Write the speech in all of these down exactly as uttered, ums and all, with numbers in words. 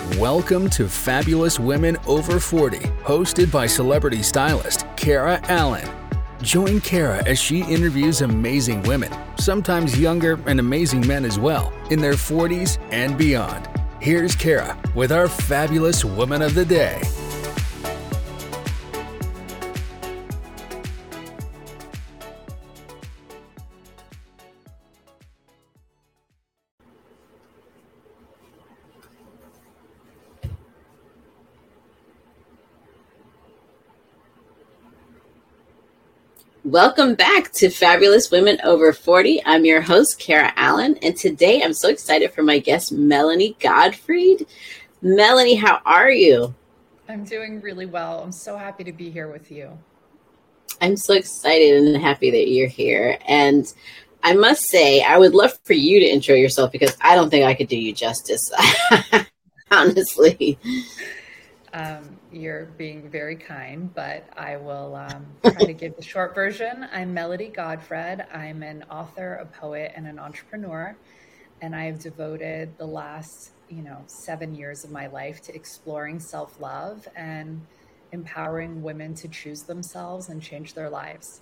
Welcome to Fabulous Women Over forty, hosted by celebrity stylist Kara Allen. Join Kara as she interviews amazing women, sometimes younger and amazing men as well, in their forties and beyond. Here's Kara with our Fabulous Woman of the Day. Welcome back to Fabulous Women Over forty. I'm your host, Kara Allen, and today I'm so excited for my guest, Melanie Gottfried. Melanie, how are you? I'm doing really well. I'm so happy to be here with you. I'm so excited and happy that you're here. And I must say, I would love for you to intro yourself because I don't think I could do you justice, honestly. Um, you're being very kind, but I will um, try to give the short version. I'm Melanie Gottfried. I'm an author, a poet, and an entrepreneur. And I have devoted the last, you know, seven years of my life to exploring self-love and empowering women to choose themselves and change their lives.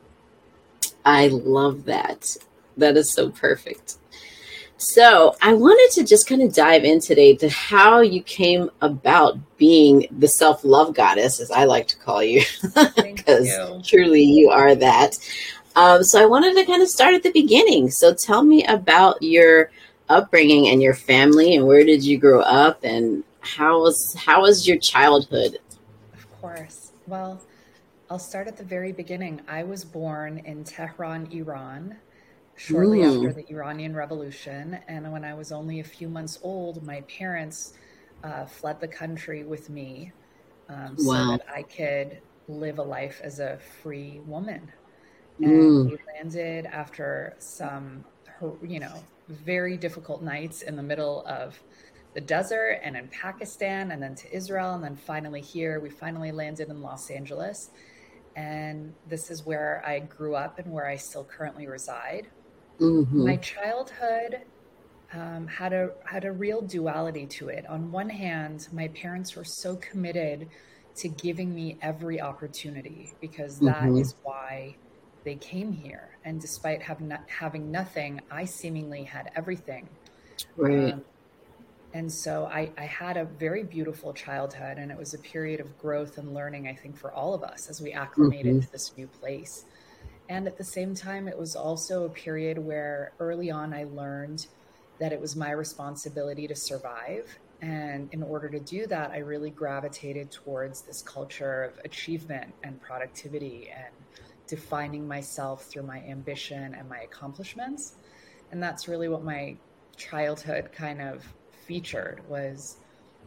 I love that. That is so perfect. So I wanted to just kind of dive in today to how you came about being the self-love goddess, as I like to call you, because truly you are that. Um, so I wanted to kind of start at the beginning. So tell me about your upbringing and your family, and where did you grow up, and how was how was your childhood? Of course. Well, I'll start at the very beginning. I was born in Tehran, Iran, shortly mm. after the Iranian Revolution. And when I was only a few months old, my parents uh, fled the country with me um, wow. so that I could live a life as a free woman. And mm. we landed after some, you know, very difficult nights in the middle of the desert and in Pakistan and then to Israel. And then finally here, we finally landed in Los Angeles. And this is where I grew up and where I still currently reside. Mm-hmm. My childhood um, had a had a real duality to it. On one hand, my parents were so committed to giving me every opportunity because that mm-hmm. is why they came here. And despite have not, having nothing, I seemingly had everything. Right. Um, and so I, I had a very beautiful childhood, and it was a period of growth and learning, I think, for all of us as we acclimated mm-hmm. to this new place. And at the same time, it was also a period where early on I learned that it was my responsibility to survive. And in order to do that, I really gravitated towards this culture of achievement and productivity and defining myself through my ambition and my accomplishments. And that's really what my childhood kind of featured, was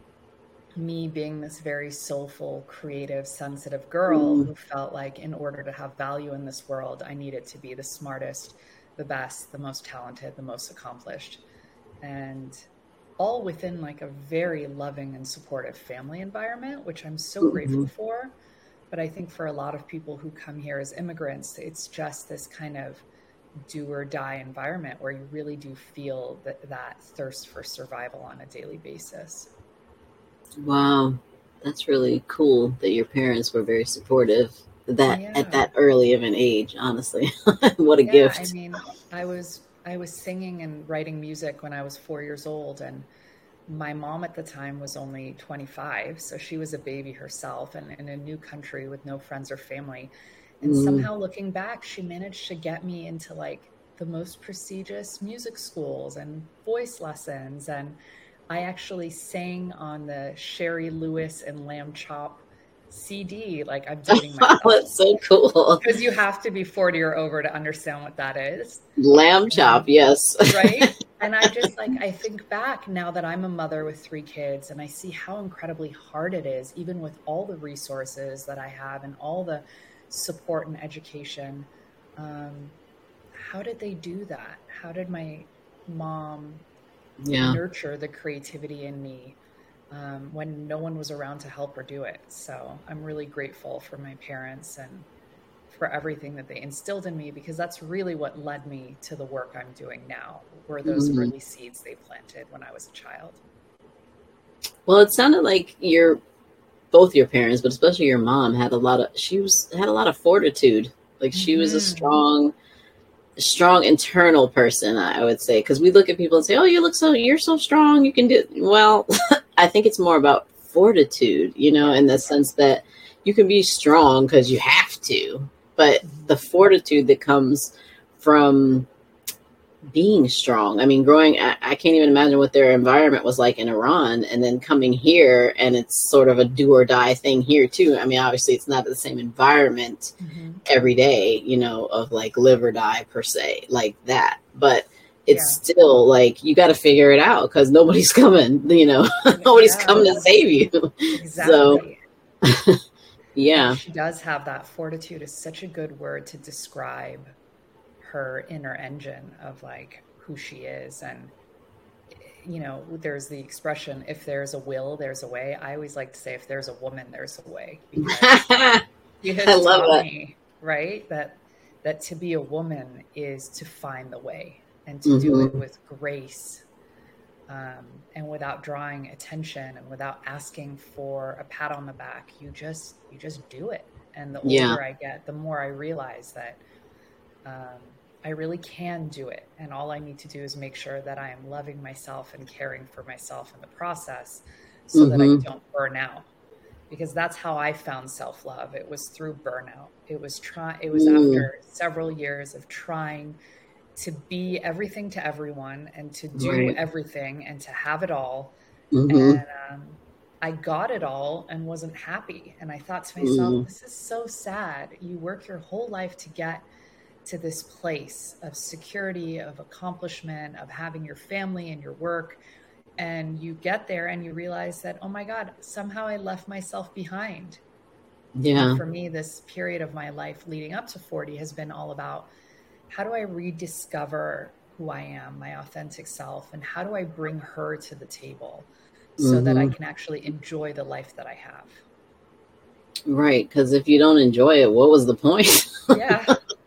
me being this very soulful, creative, sensitive girl mm. who felt like in order to have value in this world, I needed to be the smartest, the best, the most talented, the most accomplished. And all within like a very loving and supportive family environment, which I'm so mm-hmm. grateful for. But I think for a lot of people who come here as immigrants, it's just this kind of do or die environment where you really do feel that, that thirst for survival on a daily basis. Wow, that's really cool that your parents were very supportive that yeah. at that early of an age, honestly. What a yeah, gift. I mean, I was I was singing and writing music when I was four years old, and my mom at the time was only twenty-five, so she was a baby herself and in a new country with no friends or family. And mm. somehow looking back, she managed to get me into like the most prestigious music schools and voice lessons, and I actually sang on the Sherry Lewis and Lamb Chop C D. Like, I'm dating myself. That's so cool. Because you have to be forty or over to understand what that is. Lamb chop, um, yes. Right? And I just like, I think back now that I'm a mother with three kids and I see how incredibly hard it is, even with all the resources that I have and all the support and education. Um, how did they do that? How did my mom yeah. nurture the creativity in me um, when no one was around to help her do it? So I'm really grateful for my parents and for everything that they instilled in me, because that's really what led me to the work I'm doing now, were those mm-hmm. early seeds they planted when I was a child. Well, it sounded like your both your parents, but especially your mom, had a lot of she was had a lot of fortitude. Like she was a Mm-hmm. strong, strong internal person, I would say. Because we look at people and say, "Oh, you look so you're so strong. You can do." Well, I think it's more about fortitude, you know, in the sense that you can be strong because you have to, but the fortitude that comes from being strong. I mean, growing, I, I can't even imagine what their environment was like in Iran, and then coming here, and it's sort of a do or die thing here too. I mean, obviously, it's not the same environment Mm-hmm. every day, you know, of like live or die per se, like that. But it's Yeah. still like you got to figure it out because nobody's coming, you know, nobody's Yeah, coming to save you. So, exactly. And yeah, she does have that. Fortitude is such a good word to describe her inner engine of like who she is. And you know, there's the expression, if there's a will, there's a way. I always like to say, if there's a woman, there's a way, because I she has love taught that. me, right, that that to be a woman is to find the way and to do it Hmm. with grace, um, and without drawing attention and without asking for a pat on the back. You just you just do it. And the Yeah, older I get, the more I realize that um, I really can do it. And all I need to do is make sure that I am loving myself and caring for myself in the process so that I hmm, don't burn out. Because that's how I found self-love. It was through burnout. It was try it was mm, after several years of trying to be everything to everyone and to do right, everything and to have it all. hmm, And um, I got it all and wasn't happy. And I thought to myself, mm, this is so sad. You work your whole life to get to this place of security, of accomplishment, of having your family and your work. And you get there and you realize that, oh my God, somehow I left myself behind. And yeah, for me, this period of my life leading up to forty has been all about how do I rediscover who I am, my authentic self, and how do I bring her to the table so that I hmm, can actually enjoy the life that I have. right. Because if you don't enjoy it, what was the point? Yeah.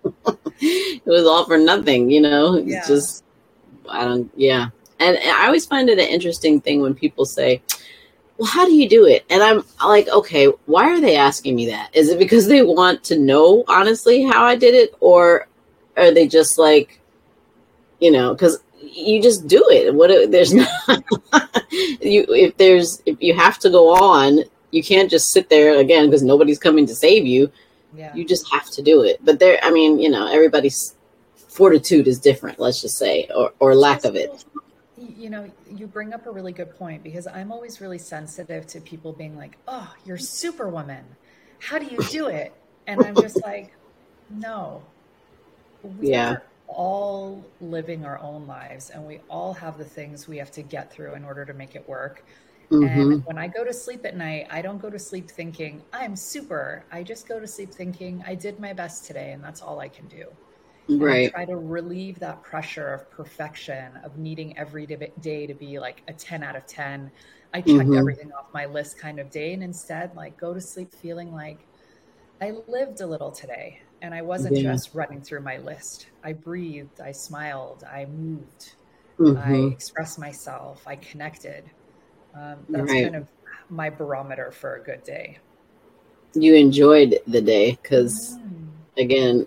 It was all for nothing, you know. It's Yeah. just I don't, yeah. And I always find it an interesting thing when people say, well, how do you do it? And I'm like, okay, why are they asking me that? Is it because they want to know honestly how I did it? Or are they just like, you know, because you just do it. What there's Yeah. not you if there's if you have to go on, you can't just sit there again because nobody's coming to save you. Yeah. You just have to do it. But there, I mean, you know, everybody's fortitude is different. Let's just say, or or It's lack of also, it. you know, you bring up a really good point because I'm always really sensitive to people being like, oh, you're superwoman. How do you do it? And I'm just like, no, we Yeah. are all living our own lives and we all have the things we have to get through in order to make it work. And Mm-hmm. when I go to sleep at night, I don't go to sleep thinking, I'm super. I just go to sleep thinking, I did my best today and that's all I can do. And I Right. try to relieve that pressure of perfection, of needing every day to be like a ten out of ten. I checked Mm-hmm. everything off my list kind of day. And instead, like, go to sleep feeling like I lived a little today. And I wasn't Yeah. just running through my list. I breathed, I smiled, I moved, I Mm-hmm. expressed myself, I connected. Um, that's Right. kind of my barometer for a good day. You enjoyed the day because, Mm. again,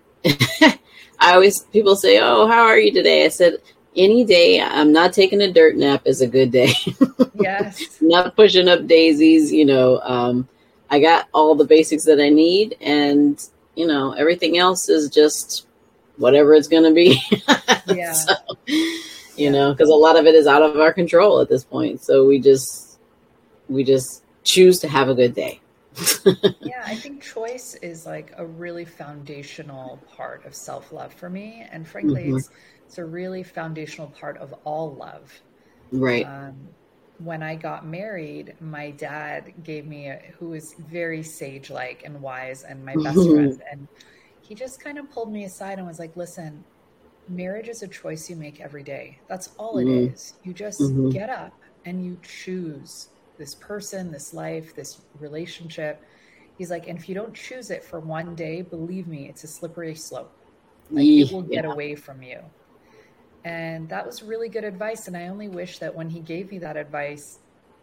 I always people say, "Oh, how are you today?" I said, "Any day I'm not taking a dirt nap is a good day. Yes. Not pushing up daisies. You know, um, I got all the basics that I need, and you know, everything else is just whatever it's going to be." Yeah. So, you Yeah. know, because a lot of it is out of our control at this point. So we just we just choose to have a good day. Yeah, I think choice is like a really foundational part of self-love for me. And frankly, Hmm. it's it's a really foundational part of all love. Right. Um, when I got married, my dad gave me a, who is very sage-like and wise and my best friend. And he just kind of pulled me aside and was like, listen, marriage is a choice you make every day. That's all it Mm-hmm. is. You just get up and you choose this person, this life, this relationship. He's like, and if you don't choose it for one day, believe me, it's a slippery slope. Like it will get Yeah. away from you. And that was really good advice. And I only wish that when he gave me that advice,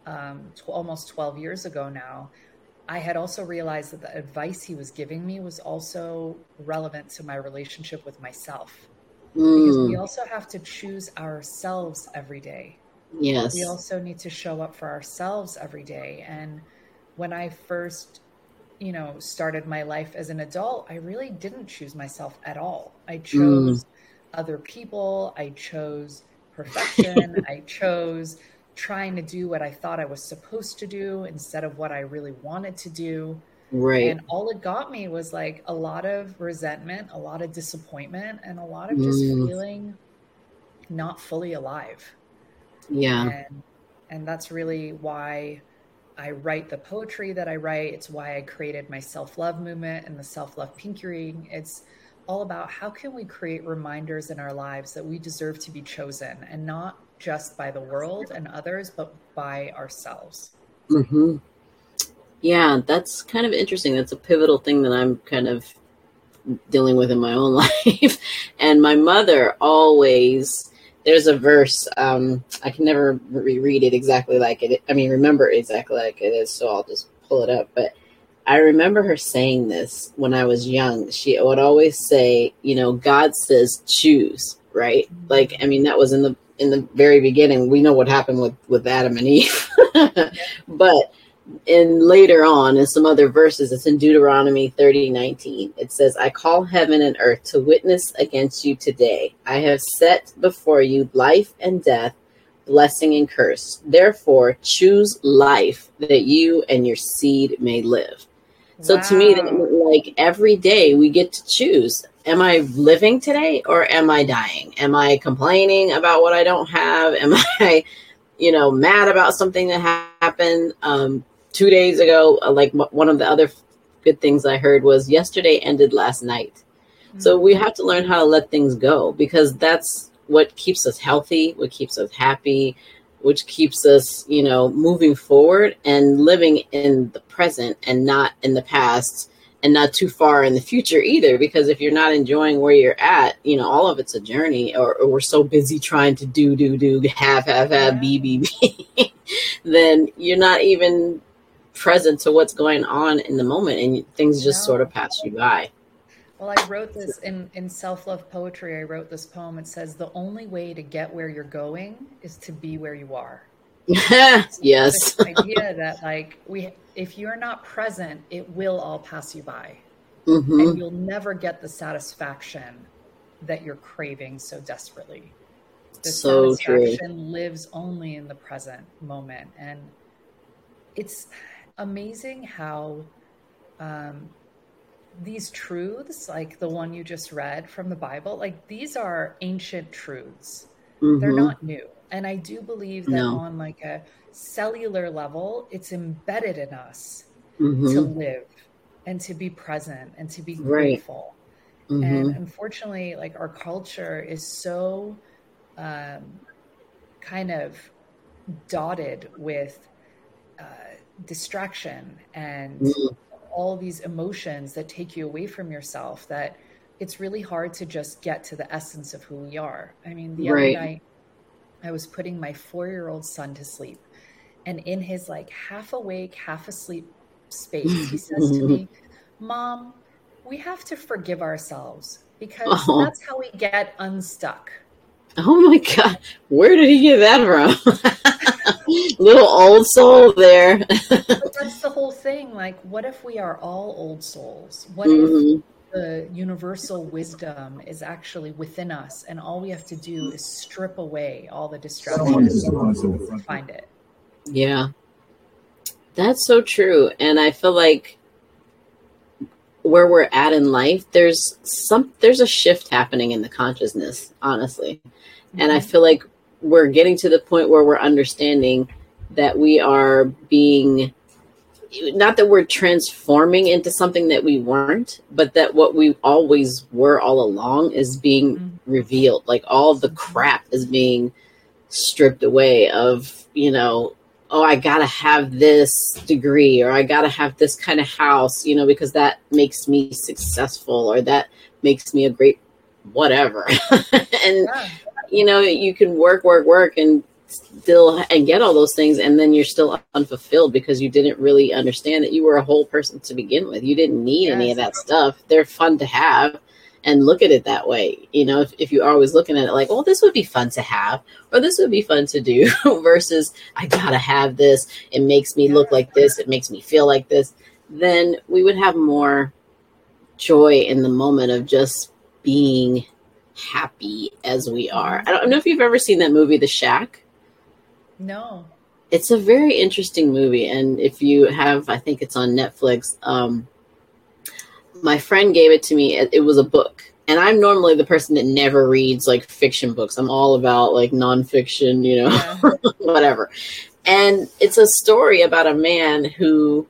um, tw- almost twelve years ago now, I had also realized that the advice he was giving me was also relevant to my relationship with myself, because we Mm, also have to choose ourselves every day. We yes. also need to show up for ourselves every day. And when I first, you know, started my life as an adult, I really didn't choose myself at all. I Mm, chose other people. I chose perfection. I chose trying to do what I thought I was supposed to do instead of what I really wanted to do. right. And all it got me was like a lot of resentment, a lot of disappointment, and a lot of just Mm, feeling not fully alive. yeah. And and that's really why I write the poetry that I write. It's why I created my self-love movement and the self-love pink ring. It's all about how can we create reminders in our lives that we deserve to be chosen, and not just by the world and others, but by ourselves. Hmm. Yeah, that's kind of interesting. That's a pivotal thing that I'm kind of dealing with in my own life. And my mother always, there's a verse, um, I can never reread it exactly like it. I mean, remember exactly like it is, so I'll just pull it up. But I remember her saying this when I was young. She would always say, you know, God says choose, right? Like, I mean, that was in the in the very beginning. We know what happened with with Adam and Eve. But and later on in some other verses, it's in Deuteronomy thirty nineteen. It says, I call heaven and earth to witness against you today. I have set before you life and death, blessing and curse. Therefore, choose life that you and your seed may live. So to me, that Wow. like every day we get to choose. Am I living today or am I dying? Am I complaining about what I don't have? Am I, you know, mad about something that happened um, two days ago? Uh, Like one of the other good things I heard was yesterday ended last night. So we Mm, have to learn how to let things go, because that's what keeps us healthy, what keeps us happy, which keeps us, you know, moving forward and living in the present and not in the past and not too far in the future either. Because if you're not enjoying where you're at, you know, all of it's a journey, or, or we're so busy trying to do, do, do, have, have, have, yeah. be, be, be, then you're not even present to what's going on in the moment, and things just sort of No. pass you by. Well, I wrote this in, in self-love poetry. I wrote this poem. It says, the only way to get where you're going is to be where you are. This Yes. idea that like we, if you're not present, it will all pass you by, and Hmm. you'll never get the satisfaction that you're craving so desperately. The So true. satisfaction lives only in the present moment. And it's amazing how um, these truths, like the one you just read from the Bible, like these are ancient truths. They're Hmm. not new. And I do believe that No. on like a cellular level, it's embedded in us to Hmm. live and to be present and to be Right. grateful. And Hmm. unfortunately, like our culture is so um, kind of dotted with uh, distraction and all these emotions that take you away from yourself, that it's really hard to just get to the essence of who we are. I mean, the other Right. night I was putting my four-year-old son to sleep, and in his like half awake, half asleep space, he says to me, Mom, we have to forgive ourselves because Oh, that's how we get unstuck. oh my God. Where did he get that from? Little old soul there. But that's the whole thing. Like, what if we are all old souls? What if Hmm. the universal wisdom is actually within us, and all we have to do is strip away all the distractions to find it? Yeah, that's so true. And I feel like where we're at in life, there's some, there's a shift happening in the consciousness, honestly. And I Hmm. feel like we're getting to the point where we're understanding that we are being, not that we're transforming into something that we weren't, but that what we always were all along is being Hmm. revealed. Like all the Hmm. crap is being stripped away of, you know, oh, I gotta have this degree, or I gotta have this kind of house, you know, because that makes me successful, or that makes me a great whatever. And Yeah. you know, you can work, work, work, and still and get all those things, and then you're still unfulfilled because you didn't really understand that you were a whole person to begin with. You didn't need yes. any of that stuff. They're fun to have, and look at it that way. You know, if, if you're always looking at it like, well, this would be fun to have, or this would be fun to do versus I gotta have this, it makes me look like this, it makes me feel like this, then we would have more joy in the moment of just being happy as we are. I don't know if you've ever seen that movie, The Shack. No. It's a very interesting movie. And if you have, I think it's on Netflix. Um, my friend gave it to me. It, it was a book. And I'm normally the person that never reads like fiction books. I'm all about like nonfiction, you know, yeah. whatever. And it's a story about a man who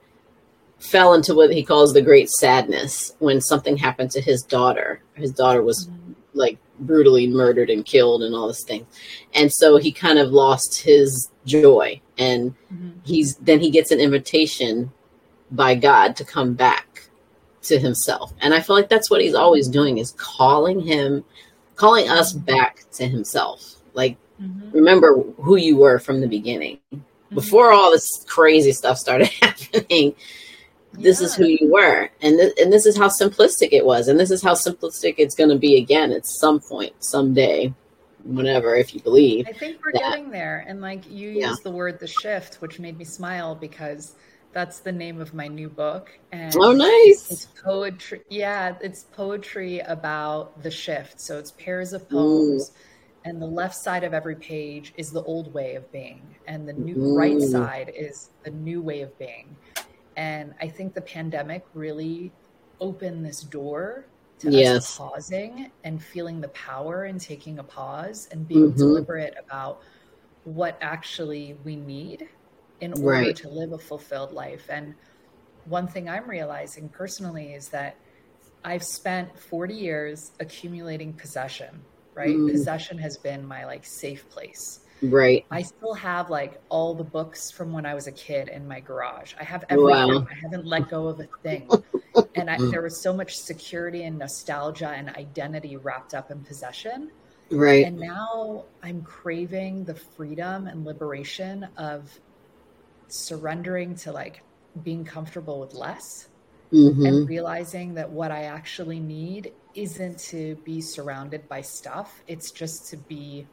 fell into what he calls the great sadness when something happened to his daughter. His daughter was mm-hmm. like brutally murdered and killed and all this thing. And so he kind of lost his joy, and mm-hmm. he's, then he gets an invitation by God to come back to himself. And I feel like that's what he's always doing, is calling him, calling us back to himself. Like, mm-hmm. remember who you were from the beginning mm-hmm. before all this crazy stuff started happening. This yeah. is who you were. And, th- and this is how simplistic it was. And this is how simplistic it's going to be again at some point, someday, whenever, if you believe. I think we're that. getting there. And like you yeah. used the word The Shift, which made me smile because that's the name of my new book. And oh, nice. It's poetry. Yeah, it's poetry about the shift. So it's pairs of poems. Mm. And the left side of every page is the old way of being. And the new mm. right side is the new way of being. And I think the pandemic really opened this door to yes. us pausing and feeling the power in taking a pause and being mm-hmm. deliberate about what actually we need in order right. to live a fulfilled life. And one thing I'm realizing personally is that I've spent forty years accumulating possession, right? Mm. Possession has been my like safe place. Right. I still have like all the books from when I was a kid in my garage. I have everything. Wow. I haven't let go of a thing. And I, there was so much security and nostalgia and identity wrapped up in possession. Right. And now I'm craving the freedom and liberation of surrendering to like being comfortable with less mm-hmm. and realizing that what I actually need isn't to be surrounded by stuff. It's just to be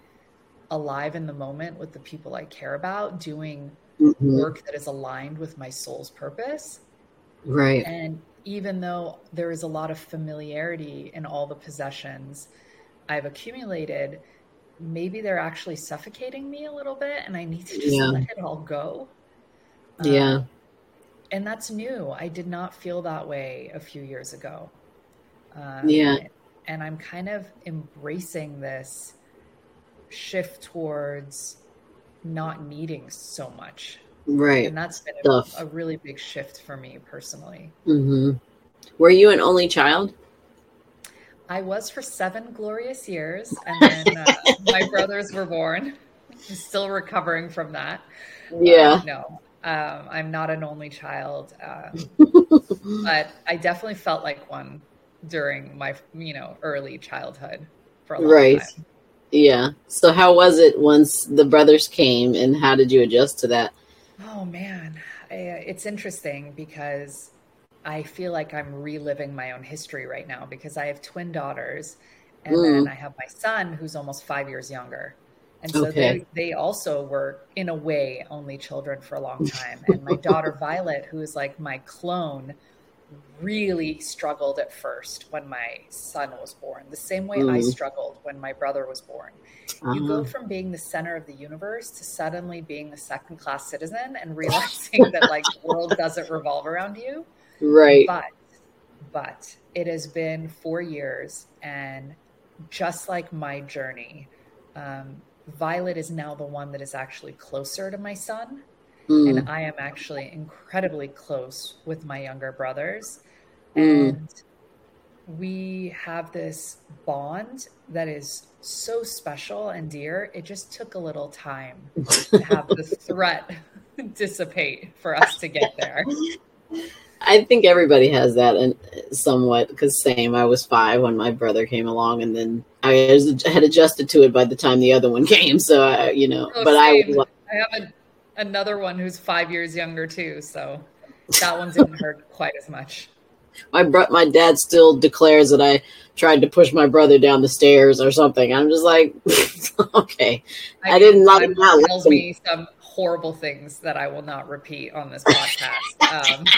alive in the moment with the people I care about, doing mm-hmm. work that is aligned with my soul's purpose. Right. And even though there is a lot of familiarity in all the possessions I've accumulated, maybe they're actually suffocating me a little bit and I need to just yeah. let it all go. Yeah. Um, and that's new. I did not feel that way a few years ago. Um, yeah. And I'm kind of embracing this shift towards not needing so much. Right. And that's been a, a really big shift for me personally. Mm-hmm. Were you an only child? I was for seven glorious years. And then uh, my brothers were born. I'm still recovering from that. Yeah. Uh, no, um, I'm not an only child. Um, but I definitely felt like one during my, you know, early childhood for a long right. time. Yeah. So how was it once the brothers came, and how did you adjust to that? Oh man, I, it's interesting because I feel like I'm reliving my own history right now because I have twin daughters and mm. then I have my son who's almost five years younger. And so okay. they, they also were in a way only children for a long time. And my daughter Violet, who is like my clone, really struggled at first when my son was born, the same way mm. I struggled when my brother was born. Uh-huh. You go from being the center of the universe to suddenly being the second class citizen and realizing that like the world doesn't revolve around you. Right. But, but it has been four years and just like my journey, um, Violet is now the one that is actually closer to my son. Mm. And I am actually incredibly close with my younger brothers. Mm. And we have this bond that is so special and dear. It just took a little time to have the threat dissipate for us to get there. I think everybody has that, and somewhat, because same, I was five when my brother came along, and then I had adjusted to it by the time the other one came. So, I, you know, oh, but same. I, I have a, another one who's five years younger too. So that one didn't hurt quite as much. My bro- my dad still declares that I tried to push my brother down the stairs or something. I'm just like, okay, I, I didn't love my him. mom tells me some horrible things that I will not repeat on this podcast. Um,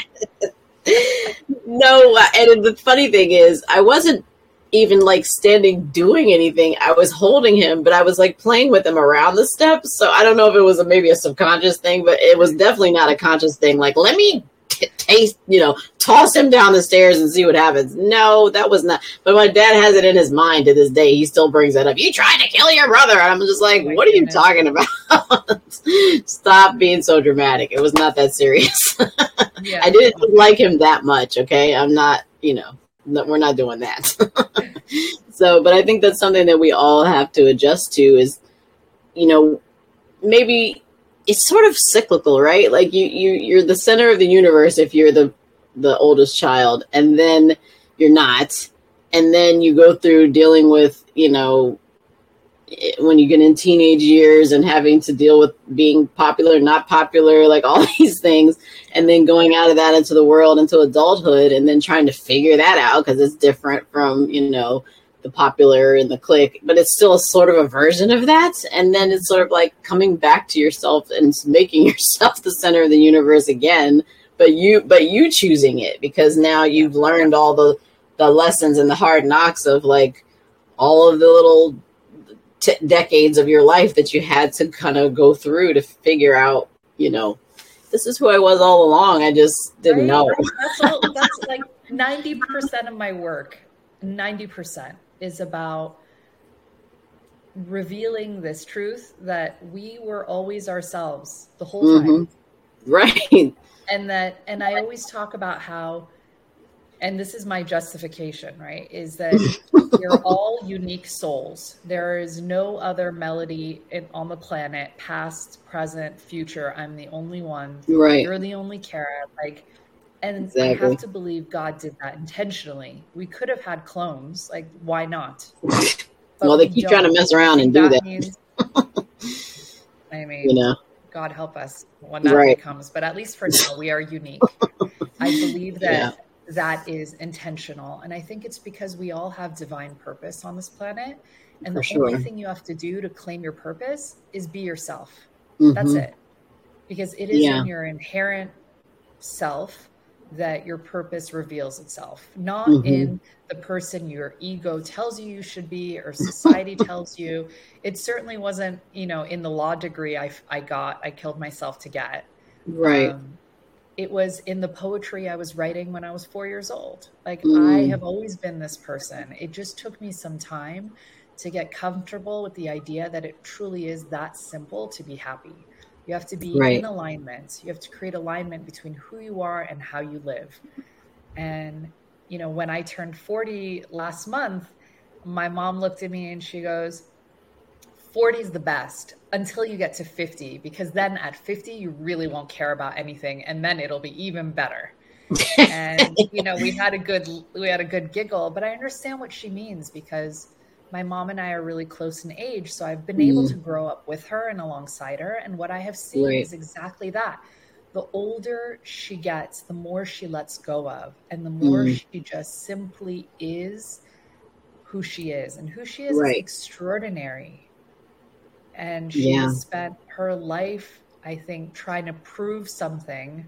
no, and the funny thing is, I wasn't even like standing doing anything. I was holding him, but I was like playing with him around the steps. So I don't know if it was a, maybe a subconscious thing, but it was definitely not a conscious thing. Like, let me taste, you know, toss him down the stairs and see what happens. No, that was not. But my dad has it in his mind to this day. He still brings that up. You tried to kill your brother. And I'm just like, oh what are goodness. you talking about? Stop being so dramatic. It was not that serious. Yeah. I didn't like him that much. Okay. I'm not, you know, no, we're not doing that. So, but I think that's something that we all have to adjust to is, you know, maybe it's sort of cyclical, right? Like you, you, you're the center of the universe if you're the, the oldest child, and then you're not. And then you go through dealing with, you know, when you get in teenage years and having to deal with being popular, not popular, like all these things, and then going out of that into the world, into adulthood, and then trying to figure that out because it's different from, you know, the popular and the clique, but it's still a sort of a version of that. And then it's sort of like coming back to yourself and making yourself the center of the universe again, but you, but you choosing it because now you've learned all the, the lessons and the hard knocks of like all of the little t- decades of your life that you had to kind of go through to figure out, you know, this is who I was all along. I just didn't right? know. That's, all, that's like ninety percent of my work. ninety percent is about revealing this truth that we were always ourselves the whole time. Mm-hmm. Right. And that, and I always talk about how, and this is my justification, right? Is that we're all unique souls. There is no other melody in, on the planet, past, present, future. I'm the only one. Right. You're the only Kara. Like, and exactly. I have to believe God did that intentionally. We could have had clones. Like, why not? But well, they keep trying to mess around and do that. Means, I mean, you know, God help us when that right. day comes. But at least for now, we are unique. I believe that yeah. that is intentional. And I think it's because we all have divine purpose on this planet. And for the sure. only thing you have to do to claim your purpose is be yourself. Mm-hmm. That's it. Because it is yeah. in your inherent self that your purpose reveals itself, not mm-hmm. in the person your ego tells you you should be or society tells you. It certainly wasn't, you know, in the law degree I, I got, I killed myself to get. Right. Um, it was in the poetry I was writing when I was four years old. Like mm. I have always been this person. It just took me some time to get comfortable with the idea that it truly is that simple to be happy. You have to be right. in alignment. You have to create alignment between who you are and how you live. And, you know, when I turned forty last month, my mom looked at me and she goes, forty is the best until you get to fifty, because then at fifty, you really won't care about anything. And then it'll be even better. And, you know, we had a good, we had a good giggle, but I understand what she means because my mom and I are really close in age. So I've been mm. able to grow up with her and alongside her. And what I have seen right. is exactly that. The older she gets, the more she lets go of, and the more mm. she just simply is who she is. And who she is right. is extraordinary. And she yeah. has spent her life, I think, trying to prove something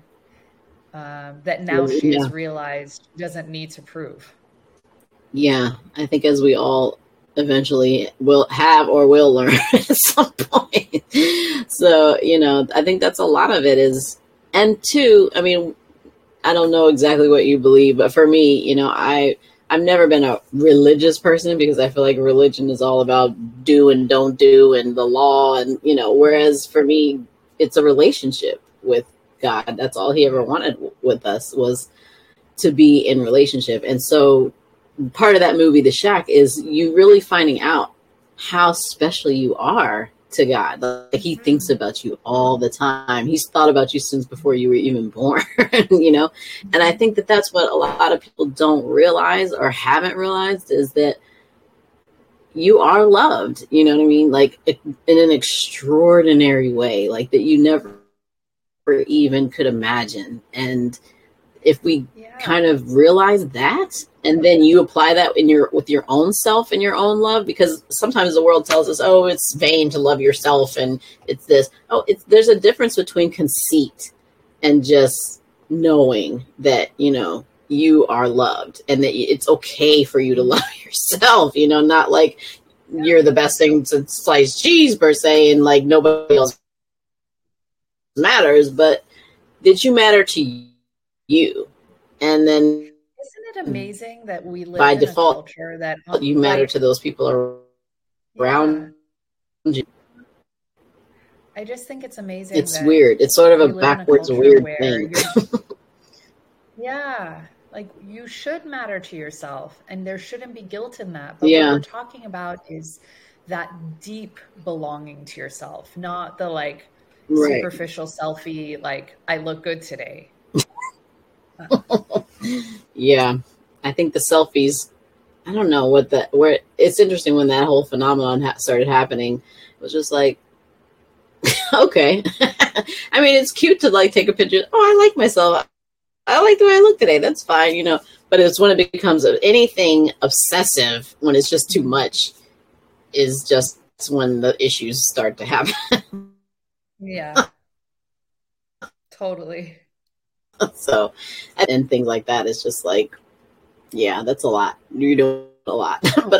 uh, that now she yeah. has realized she doesn't need to prove. Yeah, I think as we all eventually will have or will learn at some point. So, you know, I think that's a lot of it is, and two, I mean, I don't know exactly what you believe, but for me, you know, I, I've never been a religious person because I feel like religion is all about do and don't do and the law. And, you know, whereas for me, it's a relationship with God. That's all he ever wanted with us was to be in relationship. And so part of that movie, The Shack, is you really finding out how special you are to God. Like he thinks about you all the time. He's thought about you since before you were even born, you know? And I think that that's what a lot of people don't realize or haven't realized is that, you are loved, you know what I mean? Like in an extraordinary way, like that you never even could imagine. And if we yeah. kind of realize that, and then you apply that in your with your own self and your own love, because sometimes the world tells us, oh, it's vain to love yourself, and it's this. Oh, it's there's a difference between conceit and just knowing that, you know, you are loved and that it's okay for you to love yourself, you know, not like you're the best thing to slice cheese per se, and like nobody else matters, but did you matter to you? And then isn't it amazing that we live by in default, a culture that you matter to those people around yeah. you? I just think it's amazing. It's weird. It's sort of a backwards a weird thing. Yeah. Like you should matter to yourself, and there shouldn't be guilt in that. But yeah. what we're talking about is that deep belonging to yourself, not the like right. superficial selfie, like I look good today. Yeah. I think the selfies, I don't know what that, where it's interesting when that whole phenomenon ha- started happening. It was just like, okay. I mean, it's cute to like take a picture. Oh, I like myself. I like the way I look today. That's fine, you know, but it's when it becomes anything obsessive, when it's just too much, is just when the issues start to happen. Yeah, totally. So, and things like that, it's just like, yeah, that's a lot. You're doing a lot, but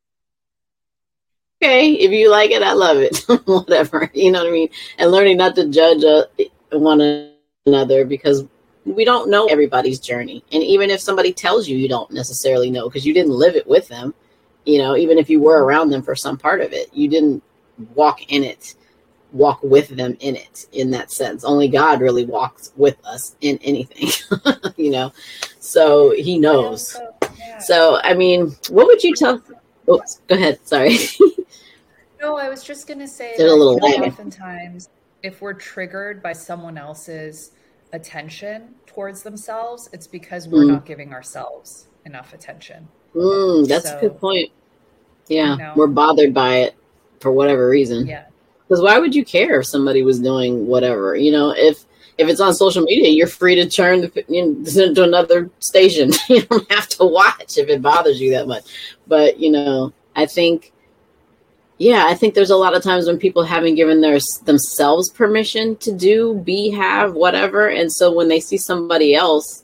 okay, if you like it, I love it. Whatever, you know what I mean? And learning not to judge uh, one another, because we don't know everybody's journey. And even if somebody tells you, you don't necessarily know because you didn't live it with them. You know, even if you were around them for some part of it, you didn't walk in it, walk with them in it in that sense. Only God really walks with us in anything, you know, so he knows. So, yeah. so, I mean, what would you tell? Oops, go ahead. Sorry. No, I was just going to say that a little oftentimes if we're triggered by someone else's attention towards themselves, it's because we're mm. not giving ourselves enough attention. Mm, that's so, a good point. Yeah, you know, we're bothered by it for whatever reason. Yeah. Because why would you care if somebody was doing whatever? You know, if if it's on social media, you're free to turn the, you know, to another station. You don't have to watch if it bothers you that much. But, you know, I think, yeah, I think there's a lot of times when people haven't given their themselves permission to do, be, have, whatever. And so when they see somebody else,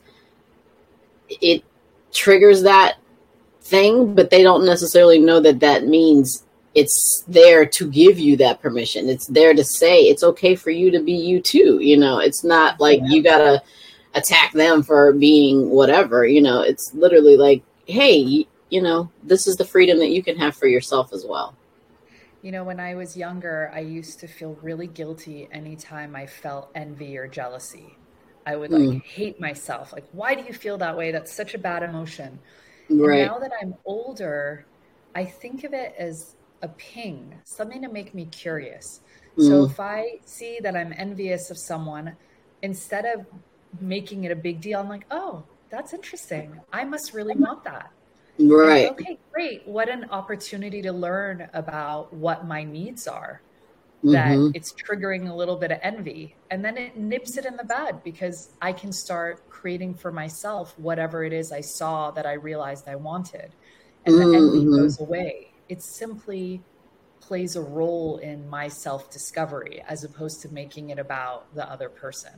it triggers that thing, but they don't necessarily know that that means it's there to give you that permission. It's there to say it's okay for you to be you too. You know, it's not like you gotta attack them for being whatever. You know, it's literally like, hey, you know, this is the freedom that you can have for yourself as well. You know, when I was younger, I used to feel really guilty anytime I felt envy or jealousy. I would like mm. hate myself. Like, why do you feel that way? That's such a bad emotion. Right. And now that I'm older, I think of it as a ping, something to make me curious. Mm. So if I see that I'm envious of someone, instead of making it a big deal, I'm like, oh, that's interesting. I must really want that. Right. And, okay, great. What an opportunity to learn about what my needs are. That mm-hmm. it's triggering a little bit of envy, and then it nips it in the bud because I can start creating for myself whatever it is I saw that I realized I wanted, and mm-hmm. the envy goes away. It simply plays a role in my self-discovery as opposed to making it about the other person.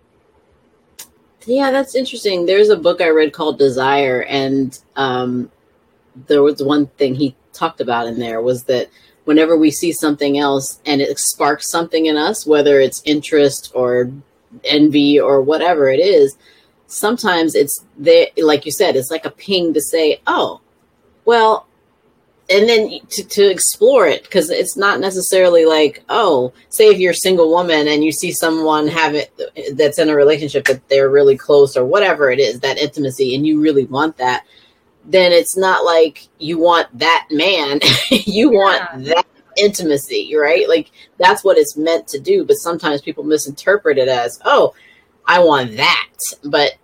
Yeah, that's interesting. There's a book I read called Desire, and um, there was one thing he talked about in there was that whenever we see something else and it sparks something in us, whether it's interest or envy or whatever it is, sometimes it's there, like you said, it's like a ping to say, oh, well, and then to, to explore it, because it's not necessarily like, oh, say if you're a single woman and you see someone have it that's in a relationship that they're really close or whatever it is, that intimacy, and you really want that, then it's not like you want that man, you yeah. want that intimacy, right? Like that's what it's meant to do. But sometimes people misinterpret it as, oh, I want that. But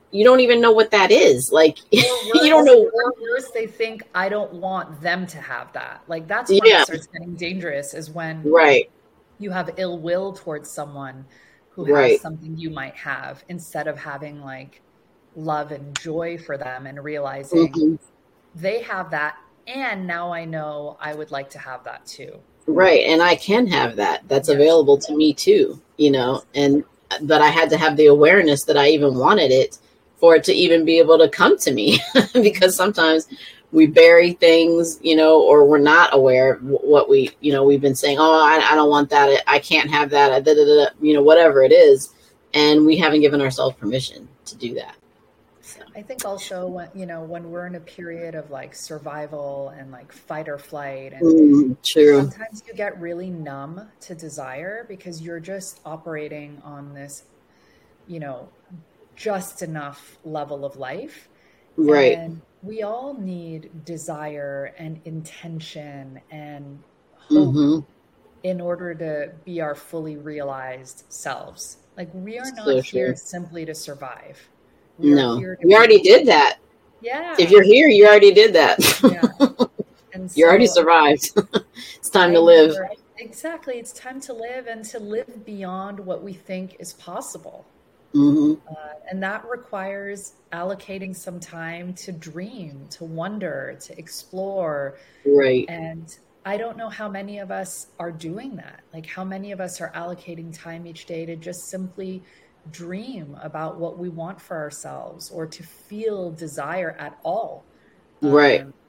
you don't even know what that is. Like, Or worse, you don't know. or worse, they think I don't want them to have that. Like that's when Yeah. it starts getting dangerous, is when Right. you have ill will towards someone who Right. has something you might have, instead of having like love and joy for them and realizing Mm-hmm. they have that. And now I know I would like to have that too. Right. And I can have that. That's Yes. available to me too, you know, and, but I had to have the awareness that I even wanted it for it to even be able to come to me because sometimes we bury things, you know, or we're not aware of what we, you know, we've been saying, oh, I, I don't want that. I can't have that. Da, da, da, da, you know, whatever it is. And we haven't given ourselves permission to do that. So. I think also when, you know, when we're in a period of like survival and like fight or flight, and mm, true. sometimes you get really numb to desire because you're just operating on this, you know, just enough level of life. Right. And we all need desire and intention and hope Mm-hmm. in order to be our fully realized selves. Like we are not So here true. simply to survive. We are No, here to we be- already did that. Yeah. If you're here, you already did that. Yeah. And You already so survived. It's time I to live. remember- Exactly. It's time to live, and to live beyond what we think is possible. hmm Uh, and that requires allocating some time to dream, to wonder, to explore. Right. And I don't know how many of us are doing that. Like how many of us are allocating time each day to just simply dream about what we want for ourselves, or to feel desire at all. Right. Um,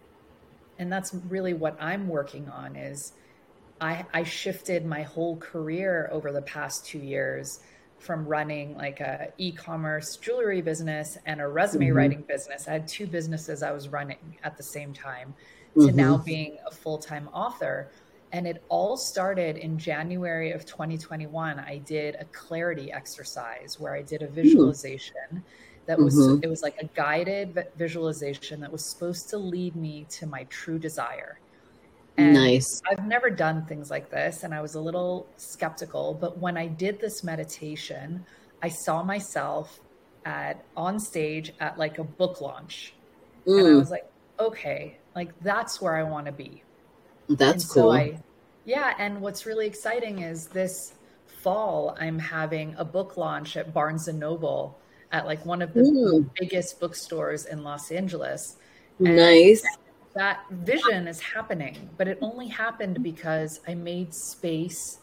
and that's really what I'm working on. Is I, I shifted my whole career over the past two years from running like a e-commerce jewelry business and a resume Mhm. writing business. I had two businesses I was running at the same time, to Mhm. now being a full-time author. And it all started in January of twenty twenty-one. I did a clarity exercise where I did a visualization that was, Mhm. it was like a guided vi- visualization that was supposed to lead me to my true desire. And Nice. I've never done things like this, and I was a little skeptical. But when I did this meditation, I saw myself at on stage at like a book launch, and I Mm, was like, okay, like that's where I want to be. that's And cool. so I, yeah. And what's really exciting is this fall, I'm having a book launch at Barnes and Noble, at like one of the Mm, biggest bookstores in Los Angeles. And nice. that vision is happening, but it only happened because I made space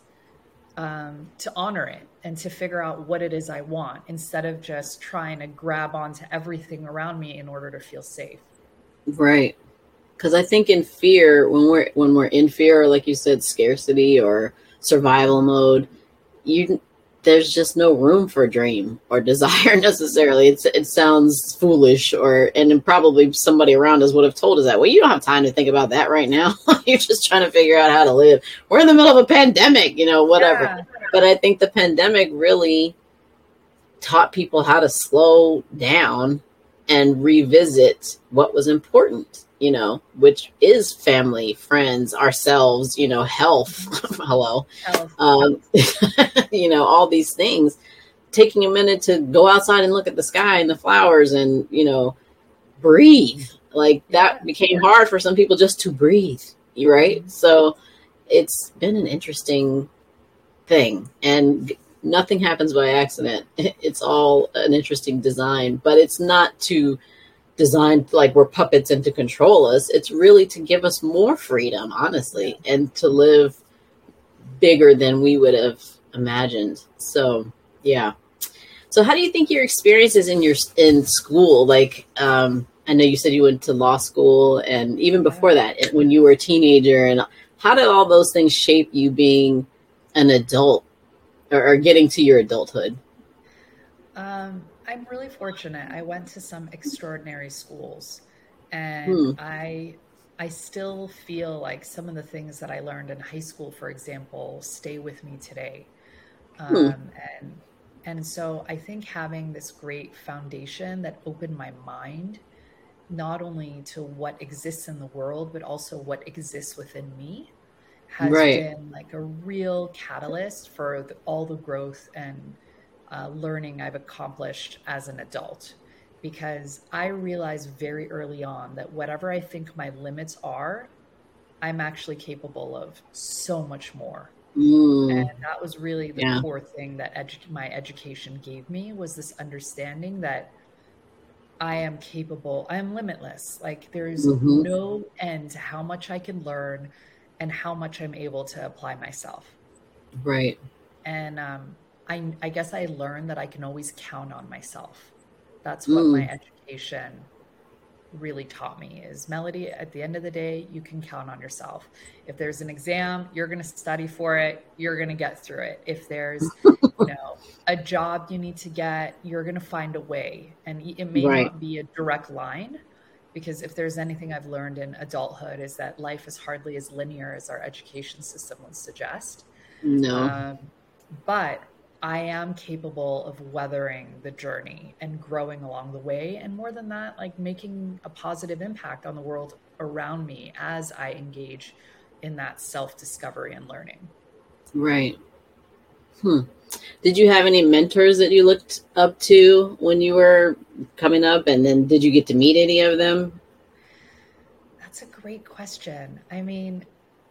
um, to honor it and to figure out what it is I want, instead of just trying to grab onto everything around me in order to feel safe. Right. Because I think in fear, when we're when we're in fear, or like you said, scarcity or survival mode, you there's just no room for dream or desire necessarily. It's it sounds foolish, or and then probably somebody around us would have told us that. Well, you don't have time to think about that right now. You're just trying to figure out how to live. We're in the middle of a pandemic, you know, whatever. Yeah. But I think the pandemic really taught people how to slow down and revisit what was important, you know, which is family, friends, ourselves, you know, health. Hello. Health. Um, you know, all these things, taking a minute to go outside and look at the sky and the flowers and, you know, breathe. Like that Yeah. became hard for some people, just to breathe. Right. So it's been an interesting thing, and nothing happens by accident. It's all an interesting design, but it's not to design like we're puppets and to control us. It's really to give us more freedom, honestly, and to live bigger than we would have imagined. So, yeah. So how do you think your experiences in your in school, like, um, I know you said you went to law school, and even before that, when you were a teenager, and how did all those things shape you being an adult, or, or getting to your adulthood? Um, I'm really fortunate. I went to some extraordinary schools, and Hmm. I I still feel like some of the things that I learned in high school, for example, stay with me today. Hmm. Um, and and so I think having this great foundation that opened my mind, not only to what exists in the world, but also what exists within me, has Right. been like a real catalyst for the, all the growth and uh, learning I've accomplished as an adult, because I realized very early on that whatever I think my limits are, I'm actually capable of so much more. Mm, And that was really the yeah. core thing that edu- my education gave me, was this understanding that I am capable, I am limitless. Like there's Hmm. no end to how much I can learn and how much I'm able to apply myself. Right. And um, I, I guess I learned that I can always count on myself. That's what my Mm, education really taught me, is, Melody, at the end of the day, you can count on yourself. If there's an exam, you're going to study for it, you're going to get through it. If there's, you know, a job you need to get, you're going to find a way. And it may right. not be a direct line, because if there's anything I've learned in adulthood, is that life is hardly as linear as our education system would suggest. No. Um, but I am capable of weathering the journey and growing along the way. And more than that, like making a positive impact on the world around me as I engage in that self-discovery and learning. Right. Hmm. Did you have any mentors that you looked up to when you were coming up? And then did you get to meet any of them? That's a great question. I mean,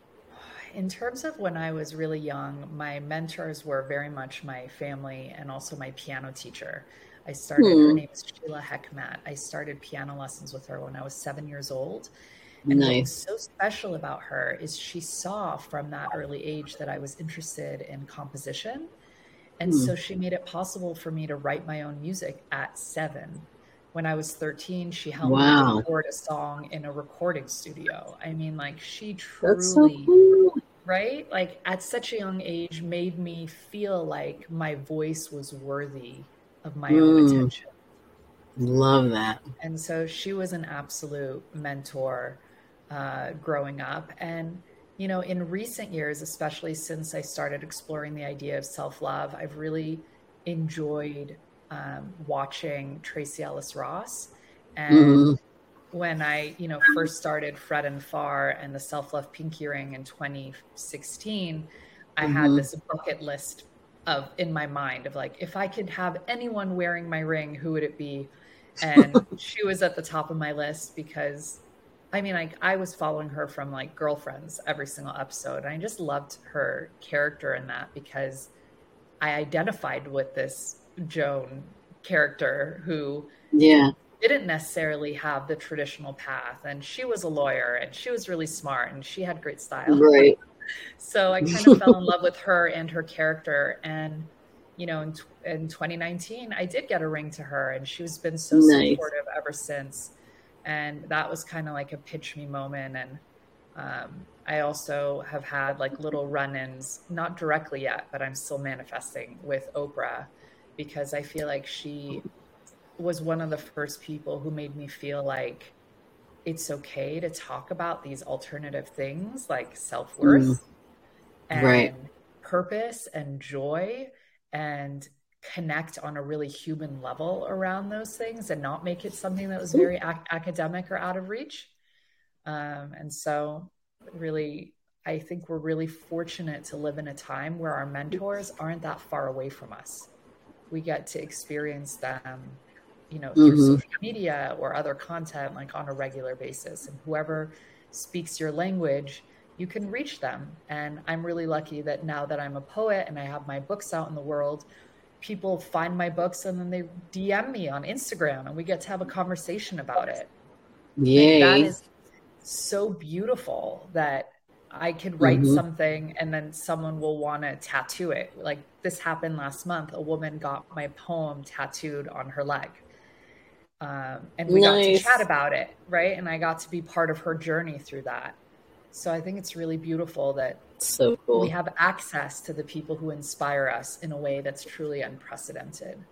in terms of when I was really young, my mentors were very much my family and also my piano teacher. I started, her Hmm. name is Sheila Heckmat. I started piano lessons with her when I was seven years old. And what was Nice. so special about her is she saw from that early age that I was interested in composition. And Hmm. so she made it possible for me to write my own music at seven. When I was thirteen, she helped me Wow. record a song in a recording studio. I mean, like, she That's so truly, cool. right? Like, at such a young age, made me feel like my voice was worthy of my own Mm, attention. love that. And so she was an absolute mentor uh, growing up. And, you know, in recent years, especially since I started exploring the idea of self-love, I've really enjoyed um, watching Tracy Ellis Ross. And Hmm. when I, you know, first started Fred and Far and the Self-Love Pinky Ring in twenty sixteen, I had Hmm. this bucket list of in my mind of like, if I could have anyone wearing my ring, who would it be? And she was at the top of my list because, I mean, like, I was following her from like Girlfriends every single episode. And I just loved her character in that, because I identified with this Joan character who Yeah. didn't necessarily have the traditional path. And she was a lawyer and she was really smart and she had great style. Right. So I kind of fell in love with her and her character. And, you know, in, in twenty nineteen, I did get a ring to her, and she's been so Nice. supportive ever since. And that was kind of like a pitch me moment. And um, I also have had like little run-ins, not directly yet, but I'm still manifesting with Oprah, because I feel like she was one of the first people who made me feel like it's okay to talk about these alternative things like Mm, self-worth right. and purpose and joy, and connect on a really human level around those things, and not make it something that was very ac- academic or out of reach. Um, and so, really, I think we're really fortunate to live in a time where our mentors aren't that far away from us. We get to experience them, you know, through Hmm. social media or other content, like on a regular basis. And whoever speaks your language, you can reach them. And I'm really lucky that now that I'm a poet and I have my books out in the world, people find my books and then they D M me on Instagram and we get to have a conversation about it. Like, that Yay. is so beautiful, that I could write Hmm. something and then someone will want to tattoo it. Like, this happened last month. A woman got my poem tattooed on her leg. Um, and we got to chat Nice. about it, right? And I got to be part of her journey through that. So I think it's really beautiful that So we cool. have access to the people who inspire us in a way that's truly unprecedented.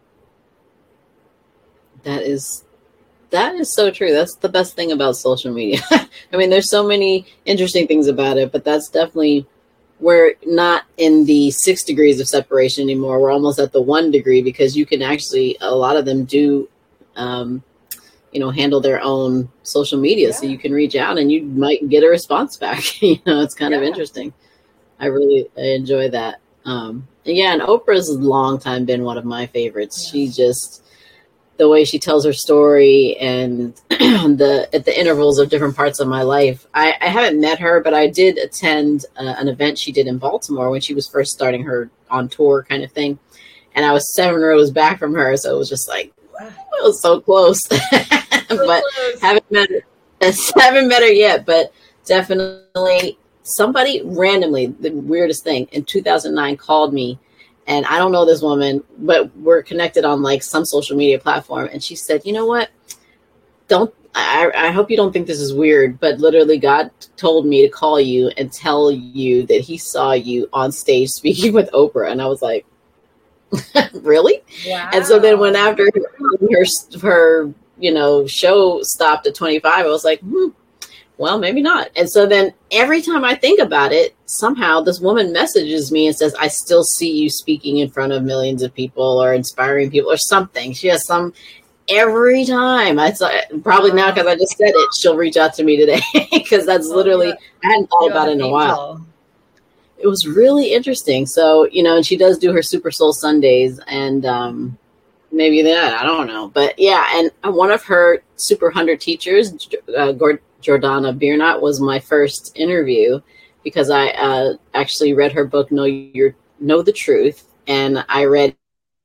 That is that is so true. That's the best thing about social media. I mean, there's so many interesting things about it, but that's definitely, we're not in the six degrees of separation anymore. We're almost at the one degree, because you can actually, a lot of them do, um, you know, handle their own social media. So Yeah. you can reach out and you might get a response back. You know, it's kind of Yeah. interesting. I really I enjoy that. Um, Yeah, and Oprah's long time been one of my favorites. Yeah. She just, the way she tells her story and the at the intervals of different parts of my life. I, I haven't met her, but I did attend uh, an event she did in Baltimore when she was first starting her on tour kind of thing. And I was seven rows back from her, so it was just like, wow, it was so close. So but close. haven't met her, haven't met her yet, but definitely somebody randomly, the weirdest thing, in two thousand nine called me, and I don't know this woman, but we're connected on like some social media platform. And she said, you know what? Don't, I, I hope you don't think this is weird, but literally God told me to call you and tell you that he saw you on stage speaking with Oprah. And I was like, really? Wow. And so then when after her, her, you know, show stopped at twenty-five, I was like, hmm, well, maybe not. And so then every time I think about it, somehow this woman messages me and says, I still see you speaking in front of millions of people or inspiring people or something. She has some every time. I saw probably now because I just said it, she'll reach out to me today because that's Well, literally, yeah. I hadn't thought You're about it an in a while. angel. It was really interesting. So, you know, and she does do her Super Soul Sundays and um, maybe that, I don't know. But yeah, and one of her Super one hundred teachers, uh, Gord- Jordana Biernat, was my first interview because I uh, actually read her book, Know Your Know the Truth. And I read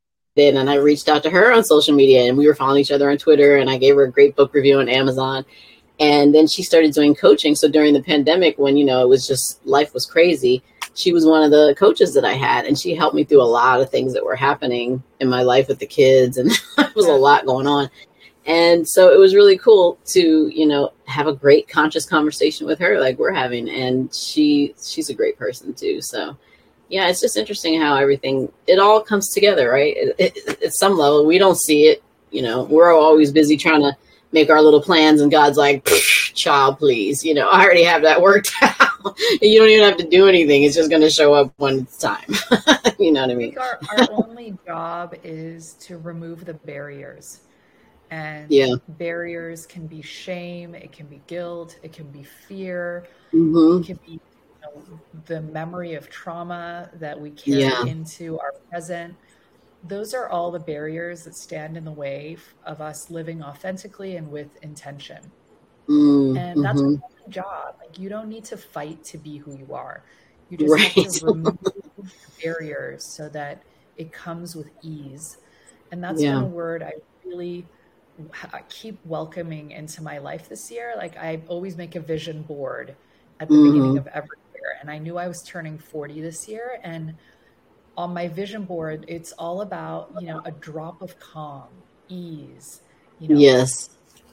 it and I reached out to her on social media and we were following each other on Twitter and I gave her a great book review on Amazon. And then she started doing coaching. So during the pandemic, when, you know, it was just, life was crazy, she was one of the coaches that I had. And she helped me through a lot of things that were happening in my life with the kids. And there was a lot going on. And so it was really cool to, you know, have a great conscious conversation with her like we're having. And she she's a great person, too. So, yeah, it's just interesting how everything, it all comes together, right? It, it, at some level, we don't see it. You know, we're always busy trying to make our little plans and God's like, child, please, you know, I already have that worked out. You don't even have to do anything. It's just going to show up when it's time. You know what I I mean? think our, our only job is to remove the barriers. And Yeah. barriers can be shame, it can be guilt, it can be fear, Mm-hmm. it can be, you know, the memory of trauma that we carry Yeah. into our present. Those are all the barriers that stand in the way of us living authentically and with intention. Mm, And that's mm-hmm. our job. Like, you don't need to fight to be who you are. You just Right. have to remove the barriers so that it comes with ease. And that's been Yeah. a word I really I keep welcoming into my life this year. Like, I always make a vision board at the Mm-hmm. beginning of every year. And I knew I was turning forty this year. And on my vision board, it's all about, you know, a drop of calm, ease, you know, Yes.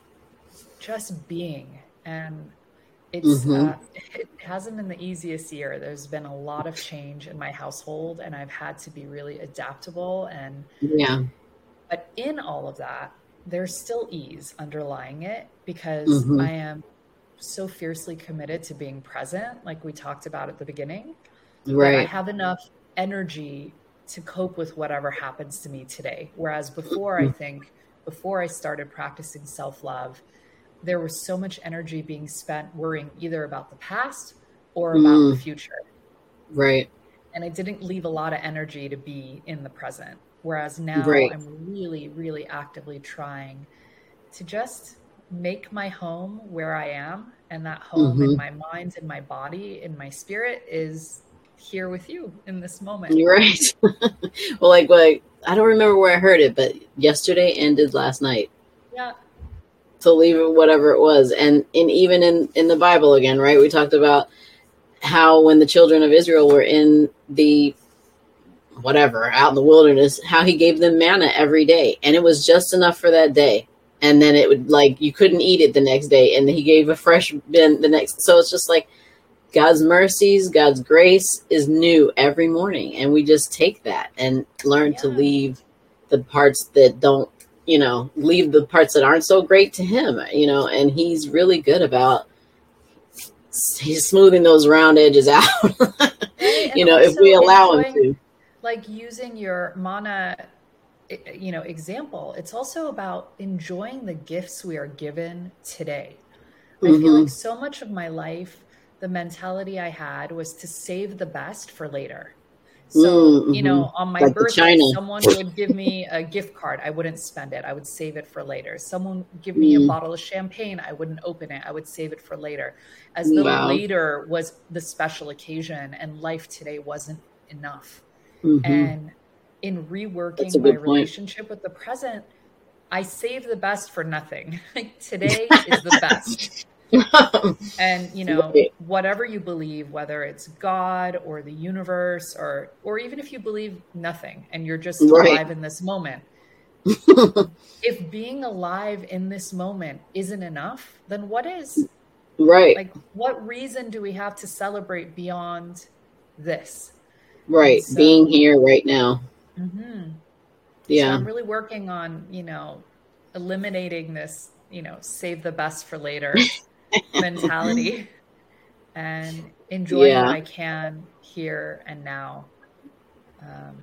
just being. And it's Mm-hmm. uh, it hasn't been the easiest year. There's been a lot of change in my household, and I've had to be really adaptable. And Yeah. but in all of that, there's still ease underlying it because Mm-hmm. I am so fiercely committed to being present, like we talked about at the beginning, that I Right. have enough energy to cope with whatever happens to me today. Whereas before, I think, before I started practicing self-love, there was so much energy being spent worrying either about the past or about the Mm, future. right. And it didn't leave a lot of energy to be in the present. Whereas now Right. I'm really, really actively trying to just make my home where I am. And that home in Mm-hmm. my mind, in my body, in my spirit is here with you in this moment. You're right. Well, like, like, I don't remember where I heard it, but yesterday ended last night. Yeah. To leave it whatever it was. And, and even in, in the Bible again, right? We talked about how when the children of Israel were in the whatever, out in the wilderness, how he gave them manna every day. And it was just enough for that day. And then it would, like, you couldn't eat it the next day. And he gave a fresh bin the next. So it's just like God's mercies, God's grace is new every morning. And we just take that and learn Yeah. to leave the parts that don't, you know, leave the parts that aren't so great to him, you know, and he's really good about he's smoothing those round edges out, Right? you And know, if we also allow him enjoying, to. like, using your mana, i- you know, example, it's also about enjoying the gifts we are given today. I feel Mm-hmm. like so much of my life, the mentality I had was to save the best for later. So, mm-hmm. you know, on my Like birthday, someone would give me a gift card. I wouldn't spend it. I would save it for later. Someone would give me mm. a bottle of champagne. I wouldn't open it. I would save it for later. As though Wow. later was the special occasion and life today wasn't enough. Mm-hmm. And in reworking my relationship with the present, I save the best for nothing. Like today is the best. And, you know, right. whatever you believe, whether it's God or the universe, or, or even if you believe nothing and you're just right. alive in this moment, if being alive in this moment isn't enough, then what is? Right. Like, what reason do we have to celebrate beyond this? Right. So, being here right now. Mm-hmm. Yeah. So I'm really working on, you know, eliminating this, you know, save the best for later mentality and enjoying yeah. what I can here and now. Um,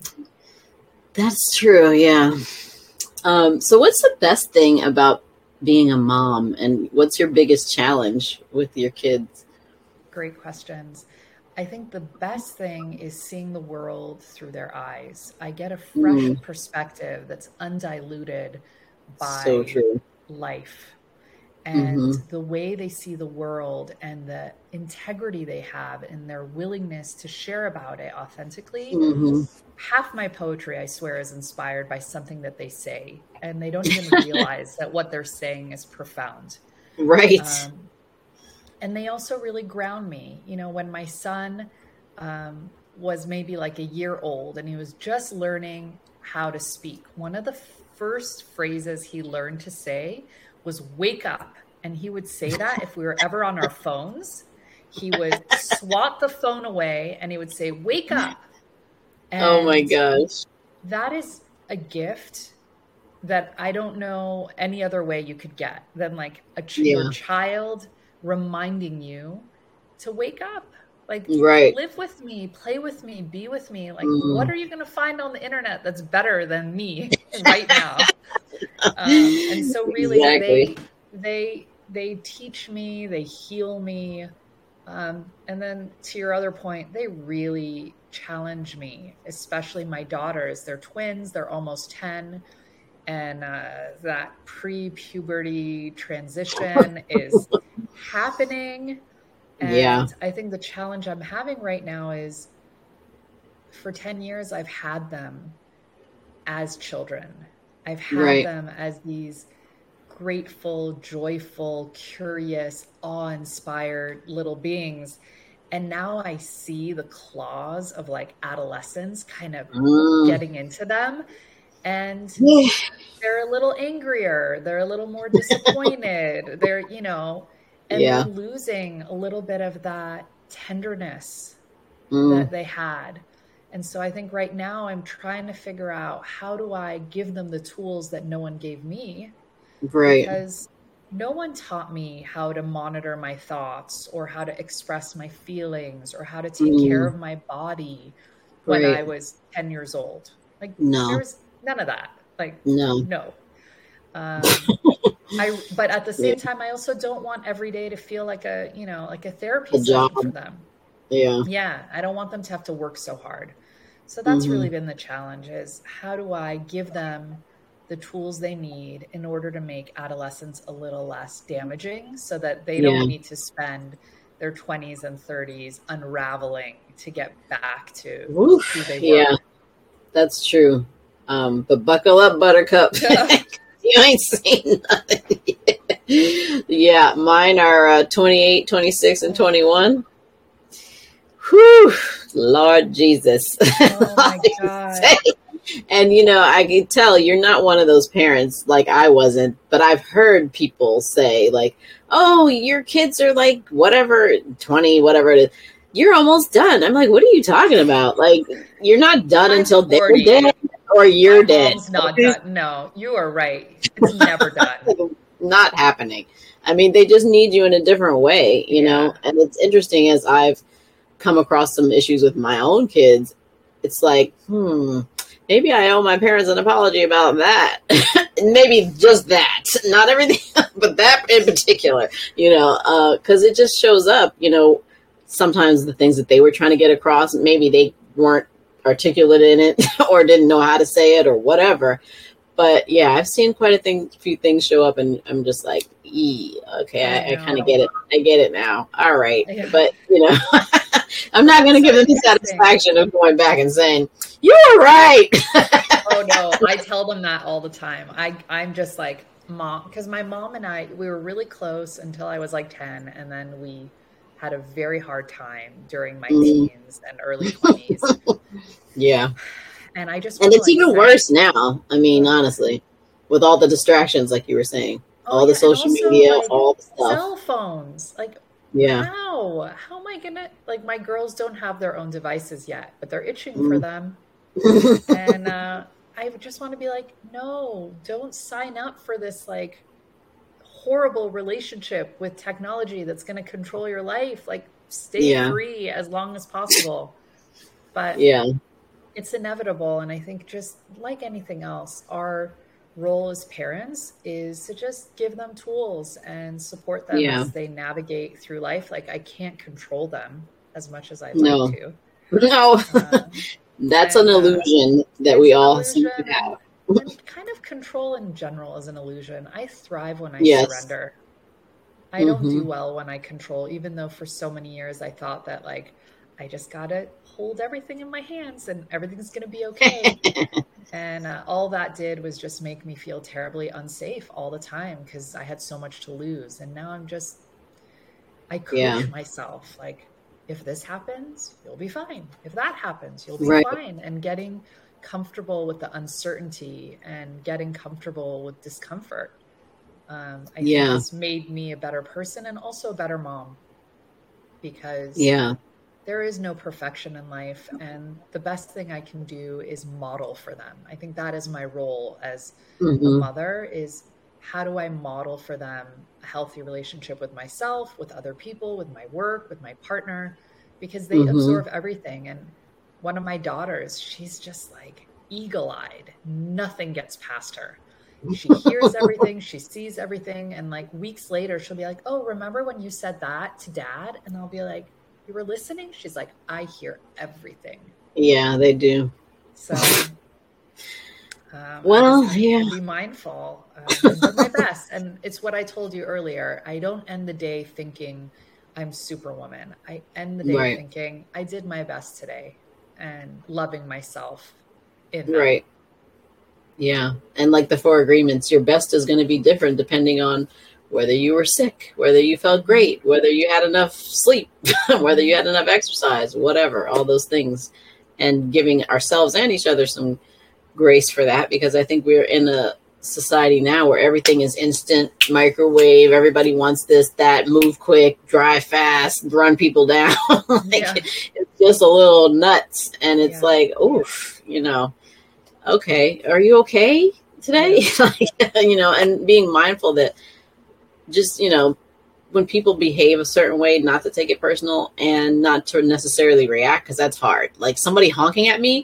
That's true. Yeah. Um, so what's the best thing about being a mom, and what's your biggest challenge with your kids? Great questions. I think the best thing is seeing the world through their eyes. I get a fresh mm. perspective that's undiluted by so true. life. And mm-hmm. the way they see the world and the integrity they have and their willingness to share about it authentically. Mm-hmm. Half my poetry, I swear, is inspired by something that they say. And they don't even realize that what they're saying is profound. Right. Um, and they also really ground me. You know, when my son um, was maybe like a year old and he was just learning how to speak, one of the first phrases he learned to say was wake up. And he would say that if we were ever on our phones, he would swat the phone away and he would say, wake up. And oh my gosh. That is a gift that I don't know any other way you could get than like a ch- yeah. your child reminding you to wake up. Like, right. live with me, play with me, be with me. Like, mm. what are you going to find on the internet that's better than me right now? um, and so really exactly. they, they, they teach me, they heal me. Um, and then to your other point, they really challenge me, especially my daughters. They're twins. They're almost ten. And uh, that pre-puberty transition is happening. And yeah. I think the challenge I'm having right now is for ten years, I've had them as children. I've had right. them as these grateful, joyful, curious, awe-inspired little beings. And now I see the claws of like adolescence kind of mm. getting into them. And yeah. they're a little angrier. They're a little more disappointed. They're, you know, and yeah. they're losing a little bit of that tenderness mm. that they had. And so I think right now I'm trying to figure out, how do I give them the tools that no one gave me? Right. Because no one taught me how to monitor my thoughts or how to express my feelings or how to take mm. care of my body when right. I was ten years old. Like, no. there was none of that. Like, no. No. Um, I, but at the same yeah. time, I also don't want every day to feel like a, you know, like a therapy a session job. for them. Yeah. Yeah. I don't want them to have to work so hard. So that's mm-hmm. really been the challenge, is how do I give them the tools they need in order to make adolescence a little less damaging so that they don't yeah. need to spend their twenties and thirties unraveling to get back to Oof, who they were. Yeah, that's true. Um, but buckle up, Buttercup. You ain't seen nothing yet. Yeah, mine are uh, twenty-eight, twenty-six, and twenty-one. Whew, Lord Jesus. Oh my God. And, you know, I can tell you're not one of those parents, like I wasn't, but I've heard people say like, oh, your kids are like whatever, twenty, whatever it is. You're almost done. I'm like, what are you talking about? Like, you're not done I'm until they're dead or you're My dead. Mom's not done. No, you are right. It's never done. Not happening. I mean, they just need you in a different way, you yeah. know? And it's interesting, as I've come across some issues with my own kids, it's like, hmm, maybe I owe my parents an apology about that. Maybe just that, not everything, but that in particular, you know, uh, cause it just shows up, you know, sometimes the things that they were trying to get across, maybe they weren't articulate in it or didn't know how to say it or whatever. But yeah, I've seen quite a thing, few things show up, and I'm just like, ee, okay, I, I kind of get it. I get it now. All right, yeah. But you know, I'm not going to give them the satisfaction of going back and saying you were right. Oh no, I tell them that all the time. I I'm just like, mom, because my mom and I, we were really close until I was like ten, and then we had a very hard time during my mm. teens and early twenties. Yeah. And I just and it's like even say, worse now. I mean, honestly, with all the distractions, like you were saying, oh, all the yeah, social also, media, like, all the stuff, cell phones. Like, yeah, how how am I gonna like? My girls don't have their own devices yet, but they're itching mm. for them. And uh, I just want to be like, no, don't sign up for this like horrible relationship with technology that's going to control your life. Like, stay yeah. free as long as possible. But yeah. it's inevitable. And I think just like anything else, our role as parents is to just give them tools and support them yeah. as they navigate through life. Like, I can't control them as much as I'd no. like to. No, uh, that's and, an illusion uh, that we all seem to have. And, and kind of control in general is an illusion. I thrive when I yes. surrender. I don't mm-hmm. do well when I control, even though for so many years I thought that like, I just got to hold everything in my hands and everything's going to be okay. And uh, all that did was just make me feel terribly unsafe all the time because I had so much to lose. And now I'm just, I coach yeah. myself. Like, if this happens, you'll be fine. If that happens, you'll be right. fine. And getting comfortable with the uncertainty and getting comfortable with discomfort. Um, I yeah. think it's made me a better person and also a better mom because yeah. there is no perfection in life, and the best thing I can do is model for them. I think that is my role as mm-hmm. a mother is how do I model for them a healthy relationship with myself, with other people, with my work, with my partner, because they mm-hmm. absorb everything. And one of my daughters, she's just like eagle-eyed. Nothing gets past her. She hears everything. She sees everything. And like weeks later, she'll be like, oh, remember when you said that to dad? And I'll be like, you were listening? She's like, I hear everything. Yeah, they do. So, um, well, yeah. Be mindful um, and do my best. And it's what I told you earlier. I don't end the day thinking I'm Superwoman. I end the day right. thinking I did my best today and loving myself in that. Right. Yeah. And like the four agreements, your best is going to be different depending on whether you were sick, whether you felt great, whether you had enough sleep, whether you had enough exercise, whatever, all those things. And giving ourselves and each other some grace for that, because I think we're in a society now where everything is instant, microwave, everybody wants this, that, move quick, drive fast, run people down. like yeah. It's just a little nuts. And it's yeah. like, oof, you know, okay, are you okay today? like, you know, and being mindful that just, you know, when people behave a certain way, not to take it personal and not to necessarily react, because that's hard. Like somebody honking at me,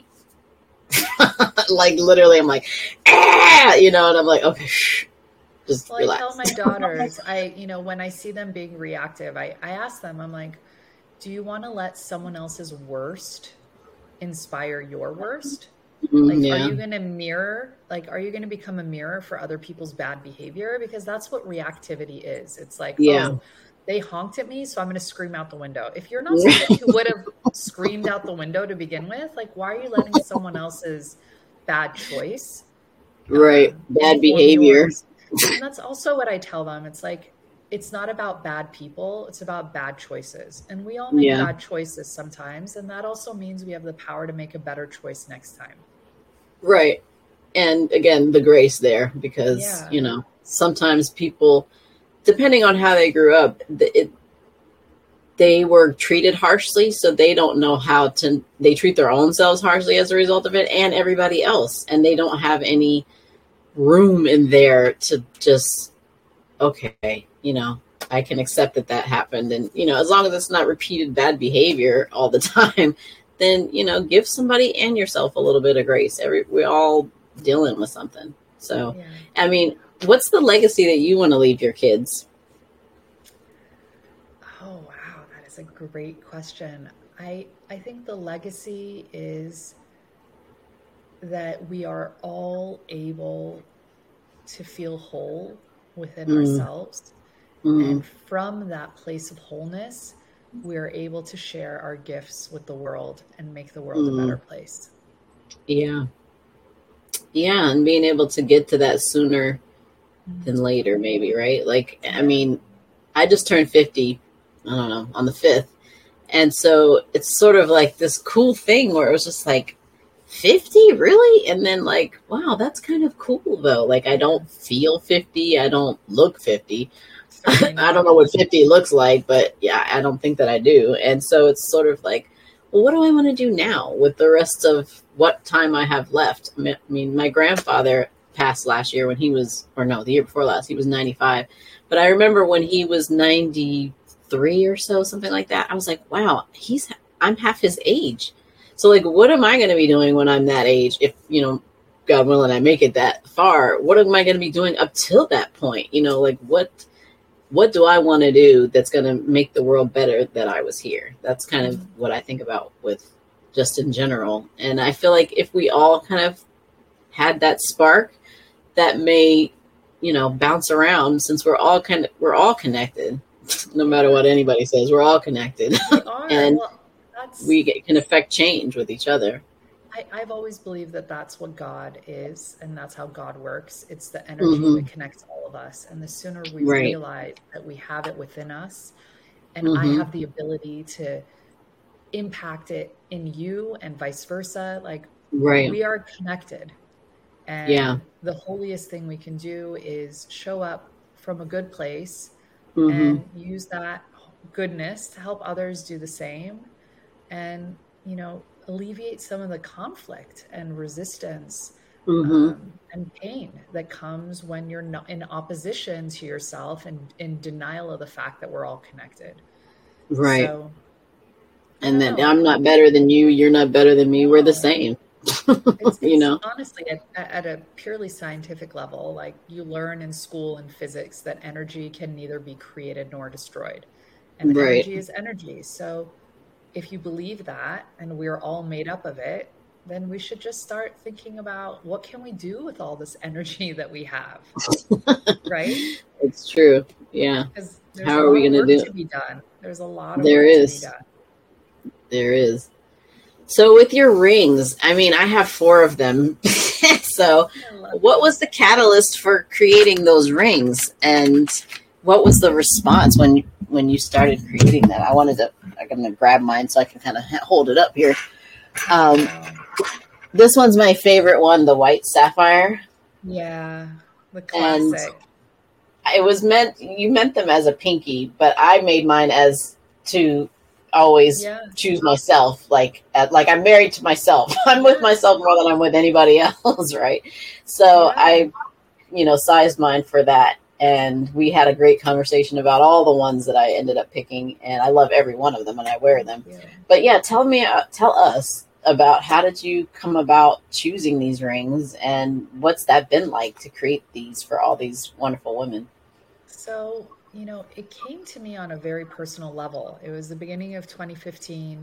like literally I'm like, ah, you know, and I'm like, okay, shh, just well, relax. I tell my daughters, I, you know, when I see them being reactive, I, I ask them, I'm like, do you want to let someone else's worst inspire your worst? Like, yeah. are you going to mirror, like, are you going to become a mirror for other people's bad behavior? Because that's what reactivity is. It's like, yeah. oh, they honked at me, so I'm going to scream out the window. If you're not somebody who would have screamed out the window to begin with, like, why are you letting someone else's bad choice? Right. Um, bad behavior. And that's also what I tell them. It's like, it's not about bad people. It's about bad choices. And we all make yeah. bad choices sometimes. And that also means we have the power to make a better choice next time. Right. And again, the grace there, because, yeah. you know, sometimes people, depending on how they grew up, it, they were treated harshly. So they don't know how to, they treat their own selves harshly as a result of it and everybody else. And they don't have any room in there to just, okay, you know, I can accept that that happened. And, you know, as long as it's not repeated bad behavior all the time, then, you know, give somebody and yourself a little bit of grace. Every, we're all dealing with something. So, yeah. I mean, what's the legacy that you want to leave your kids? Oh, wow. That is a great question. I, I think the legacy is that we are all able to feel whole within Mm. ourselves. Mm. And from that place of wholeness, we are able to share our gifts with the world and make the world Mm. a better place. Yeah. Yeah. And being able to get to that sooner than later, maybe, right? Like, I mean, I just turned fifty, I don't know, on the fifth. And so it's sort of like this cool thing where it was just like, fifty, really? And then like, wow, that's kind of cool though. Like, I don't feel fifty. I don't look fifty. I don't know what fifty looks like, but yeah, I don't think that I do. And so it's sort of like, well, what do I want to do now with the rest of what time I have left? I mean, my grandfather passed last year when he was, or no, the year before last, he was ninety-five. But I remember when he was ninety-three or so, something like that, I was like, wow, he's, I'm half his age. So like, what am I going to be doing when I'm that age? If, you know, God willing, I make it that far, what am I going to be doing up till that point? You know, like what, what do I want to do that's going to make the world better that I was here? That's kind of what I think about with just in general. And I feel like if we all kind of had that spark, that may, you know, bounce around, since we're all kind of, we're all connected, no matter what anybody says, we're all connected. We are. And well, that's, we get, can affect change with each other. I, I've always believed that that's what God is, and that's how God works. It's the energy Mm-hmm. that connects all of us. And the sooner we Right. realize that we have it within us, and Mm-hmm. I have the ability to impact it in you and vice versa, like Right. we are connected. And Yeah. the holiest thing we can do is show up from a good place Mm-hmm. and use that goodness to help others do the same, and, you know, alleviate some of the conflict and resistance Mm-hmm. um, and pain that comes when you're not in opposition to yourself and in denial of the fact that we're all connected. Right. So, And then know. I'm not better than you. You're not better than me. We're the No. same. it's, You it's know? honestly at, at a purely scientific level, like you learn in school and physics that energy can neither be created nor destroyed, and Right. energy is energy. So if you believe that, and we're all made up of it, then we should just start thinking about what can we do with all this energy that we have, right? It's true. Yeah. Because there's How a are lot we of gonna work do to it? be done. There's a lot of There work is. to be done. There is. So with your rings, I mean, I have four of them. So I love what them. was the catalyst for creating those rings? And what was the response when, when you started creating them? I wanted to, I'm going to grab mine so I can kind of hold it up here. Um, Wow. this one's my favorite one, the white sapphire. Yeah, the And classic. it was meant, you meant them as a pinky, but I made mine as to always Yeah. choose myself. Like, at, like I'm married to myself. I'm with myself more than I'm with anybody else. Right. So Yeah. I, you know, sized mine for that. And we had a great conversation about all the ones that I ended up picking. And I love every one of them and I wear them. Yeah. But yeah, tell me, uh, tell us about how did you come about choosing these rings and what's that been like to create these for all these wonderful women? So, you know, it came to me on a very personal level. It was the beginning of twenty fifteen.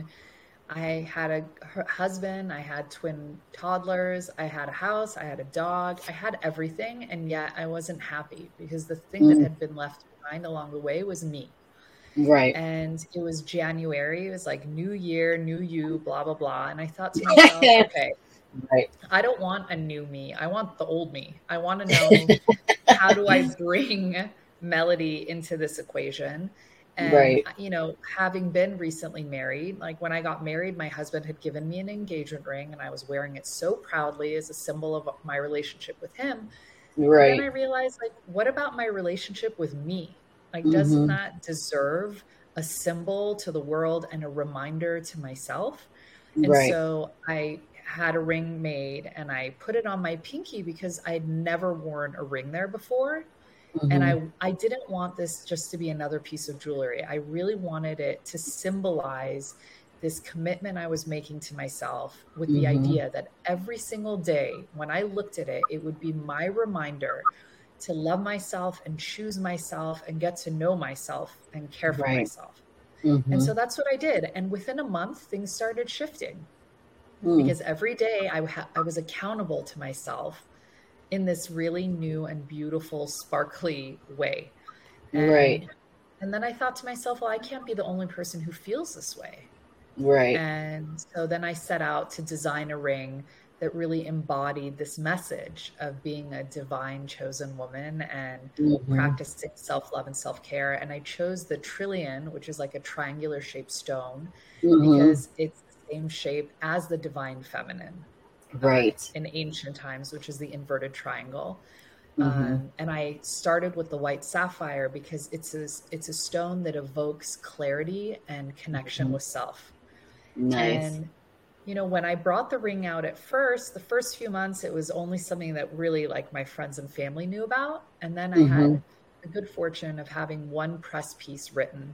I had a hu- husband, I had twin toddlers, I had a house, I had a dog, I had everything. And yet I wasn't happy because the thing that Mm. had been left behind along the way was me. Right. And it was January. It was like new year, new you, blah, blah, blah. And I thought to myself, okay, Right. I don't want a new me. I want the old me. I want to know how do I bring melody into this equation? And, Right. you know, having been recently married, like when I got married, my husband had given me an engagement ring and I was wearing it so proudly as a symbol of my relationship with him. And then I Right. realized, like, what about my relationship with me? Like, doesn't Mm-hmm. that deserve a symbol to the world and a reminder to myself? And Right. so I had a ring made and I put it on my pinky because I'd never worn a ring there before. And Mm-hmm. I, I didn't want this just to be another piece of jewelry. I really wanted it to symbolize this commitment I was making to myself with the Mm-hmm. idea that every single day when I looked at it, it would be my reminder to love myself and choose myself and get to know myself and care for Right. myself. Mm-hmm. And so that's what I did. And within a month, things started shifting. Mm. because every day I, ha- I was accountable to myself in this really new and beautiful, sparkly way. And, Right. and then I thought to myself, well, I can't be the only person who feels this way. Right. And so then I set out to design a ring that really embodied this message of being a divine chosen woman and Mm-hmm. practicing self-love and self-care. And I chose the trillion, which is like a triangular shaped stone, Mm-hmm. because it's the same shape as the divine feminine, right, uh, in ancient times, which is the inverted triangle. Mm-hmm. Um, and I started with the white sapphire because it's a, it's a stone that evokes clarity and connection Mm-hmm. with self. Nice. And, you know, when I brought the ring out at first, the first few months, it was only something that really like my friends and family knew about. And then I Mm-hmm. had the good fortune of having one press piece written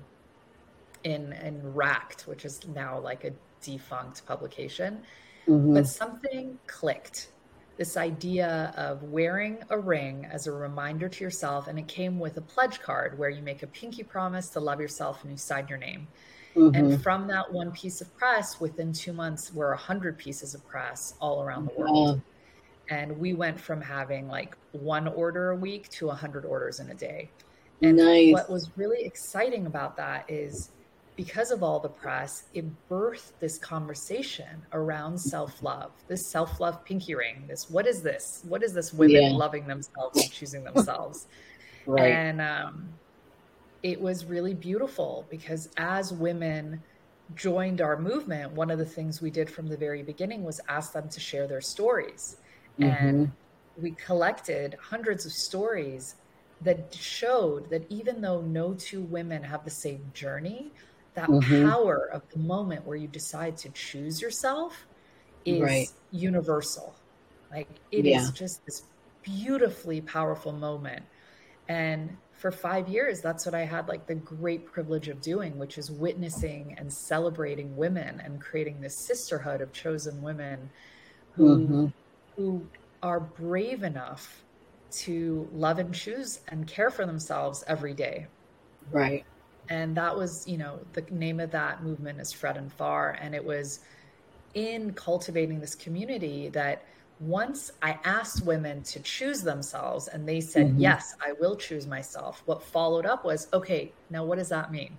in, in Racked, which is now like a defunct publication. Mm-hmm. But something clicked. This idea of wearing a ring as a reminder to yourself. And it came with a pledge card where you make a pinky promise to love yourself and you sign your name. Mm-hmm. And from that one piece of press, within two months, were a hundred pieces of press all around the world. Wow. And we went from having like one order a week to a hundred orders in a day. And Nice. what was really exciting about that is because of all the press, it birthed this conversation around self-love, this self-love pinky ring, this, what is this? What is this women Yeah. loving themselves and choosing themselves? Right. And, um, it was really beautiful because as women joined our movement, one of the things we did from the very beginning was ask them to share their stories. Mm-hmm. And we collected hundreds of stories that showed that even though no two women have the same journey, that Mm-hmm. power of the moment where you decide to choose yourself is Right. universal. Like it Yeah. is just this beautifully powerful moment. And for five years, that's what I had like the great privilege of doing, which is witnessing and celebrating women and creating this sisterhood of chosen women who, Mm-hmm. who are brave enough to love and choose and care for themselves every day. Right. And that was, you know, the name of that movement is Fred and Far. And it was in cultivating this community that once I asked women to choose themselves and they said, Mm-hmm. yes, I will choose myself. What followed up was, okay, now what does that mean?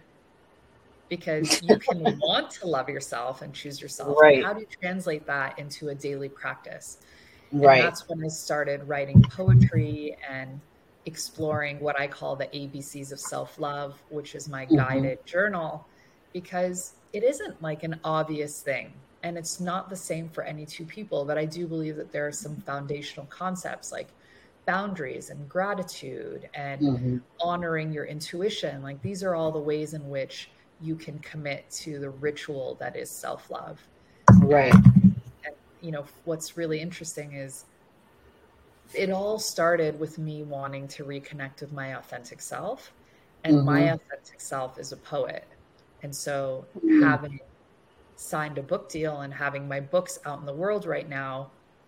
Because you can want to love yourself and choose yourself. Right. And how do you translate that into a daily practice? Right. And that's when I started writing poetry and exploring what I call the A B Cs of self-love, which is my Mm-hmm. guided journal, because it isn't like an obvious thing. And it's not the same for any two people, but I do believe that there are some foundational concepts like boundaries and gratitude and Mm-hmm. honoring your intuition. Like these are all the ways in which you can commit to the ritual that is self-love. Right. And, and, you know, what's really interesting is it all started with me wanting to reconnect with my authentic self. And Mm-hmm. my authentic self is a poet. And so Mm-hmm. having signed a book deal and having my books out in the world right now,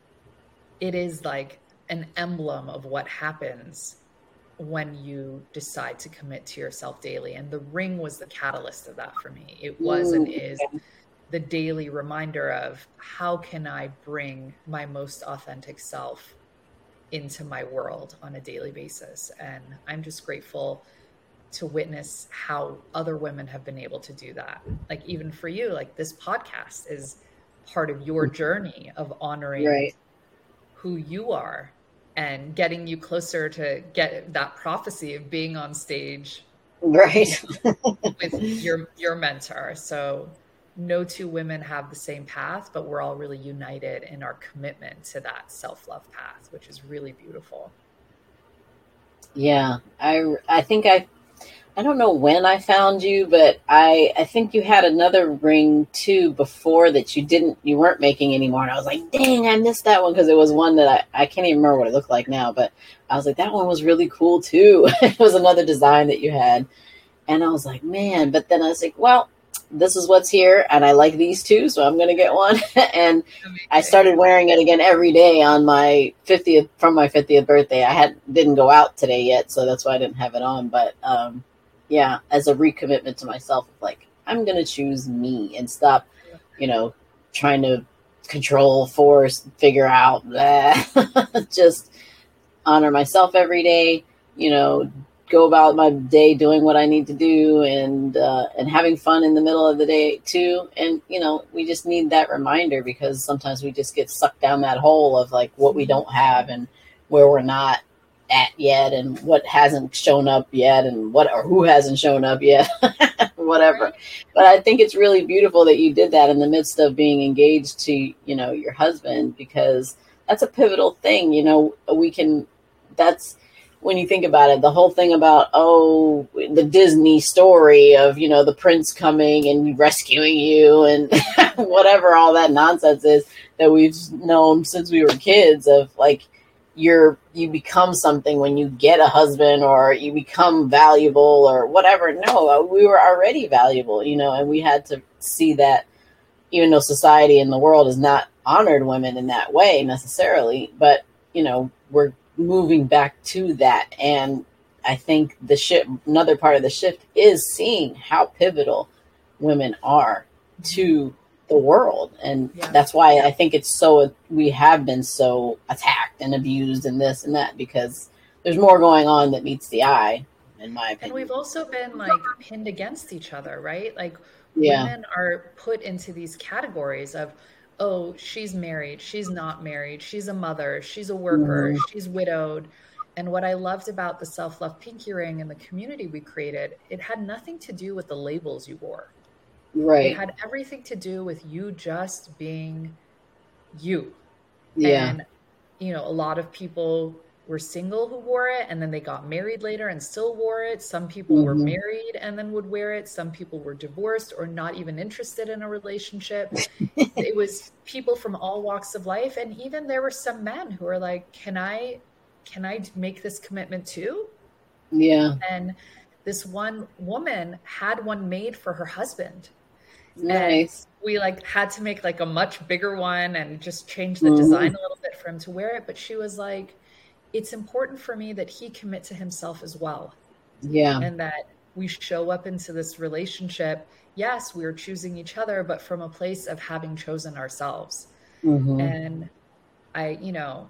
it is like an emblem of what happens when you decide to commit to yourself daily. And the ring was the catalyst of that for me. It was and is the daily reminder of how can I bring my most authentic self into my world on a daily basis. And I'm just grateful to witness how other women have been able to do that. Like even for you, like this podcast is part of your journey of honoring Right. who you are and getting you closer to get that prophecy of being on stage Right. with your, your mentor. So no two women have the same path, but we're all really united in our commitment to that self-love path, which is really beautiful. Yeah. I, I think I, I don't know when I found you, but I, I think you had another ring too before that you didn't, you weren't making anymore. And I was like, dang, I missed that one. Cause it was one that I, I can't even remember what it looked like now, but I was like, that one was really cool too. It was another design that you had. And I was like, man, but then I was like, well, this is what's here. And I like these two. So I'm going to get one. And I started wearing it again every day on my fiftieth, from my fiftieth birthday. I had, didn't go out today yet. So that's why I didn't have it on. But, um, yeah, as a recommitment to myself, like I'm going to choose me and stop, you know, trying to control, force, figure out, just honor myself every day, you know, go about my day doing what I need to do, and uh, and having fun in the middle of the day too. And, you know, we just need that reminder, because sometimes we just get sucked down that hole of like what we don't have and where we're not at yet and what hasn't shown up yet and what or who hasn't shown up yet, whatever. But I think it's really beautiful that you did that in the midst of being engaged to, you know, your husband, because that's a pivotal thing. You know, we can, that's, when you think about it, the whole thing about, oh, the Disney story of, you know, the prince coming and rescuing you and whatever all that nonsense is that we've known since we were kids, of like, you're, you become something when you get a husband, or you become valuable or whatever. No, we were already valuable, you know, and we had to see that, even though society in the world has not honored women in that way necessarily, but, you know, we're moving back to that. And I think the shift, another part of the shift is seeing how pivotal women are to the world. And yeah. that's why I think it's so, we have been so attacked and abused and this and that, because there's more going on that meets the eye, in my opinion. And we've also been like pinned against each other, right? Like yeah. women are put into these categories of, oh, she's married, she's not married, she's a mother, she's a worker, mm-hmm. she's widowed. And what I loved about the Self-Love Pinky Ring and the community we created, it had nothing to do with the labels you wore. Right. It had everything to do with you just being you. Yeah. And, you know, a lot of people were single who wore it, and then they got married later and still wore it. Some people mm-hmm. were married and then would wear it. Some people were divorced or not even interested in a relationship. It was people from all walks of life. And even there were some men who were like, can I, can I make this commitment too? Yeah. And this one woman had one made for her husband. Nice. And we like had to make like a much bigger one and just change the mm-hmm. design a little bit for him to wear it. But she was like, it's important for me that he commit to himself as well. Yeah. And that we show up into this relationship. Yes, we're choosing each other, but from a place of having chosen ourselves. Mm-hmm. And I, you know,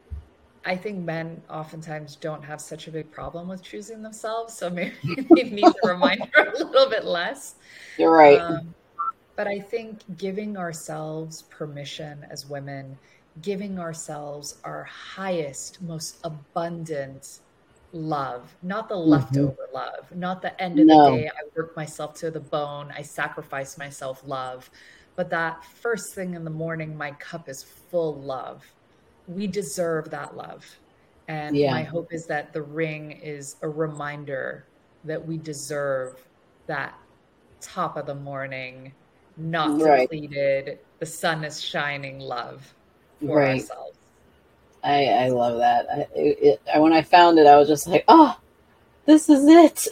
I think men oftentimes don't have such a big problem with choosing themselves. So maybe they need the reminder a little bit less. You're right. Um, but I think giving ourselves permission as women, giving ourselves our highest, most abundant love, not the leftover mm-hmm. love, not the end of no. the day, I work myself to the bone, I sacrifice myself love, but that first thing in the morning, my cup is full love. We deserve that love. And yeah. my hope is that the ring is a reminder that we deserve that top of the morning, not right. depleted, the sun is shining love. For right. ourselves. I, I love that. I, it, it, when I found it, I was just like, oh, this is it.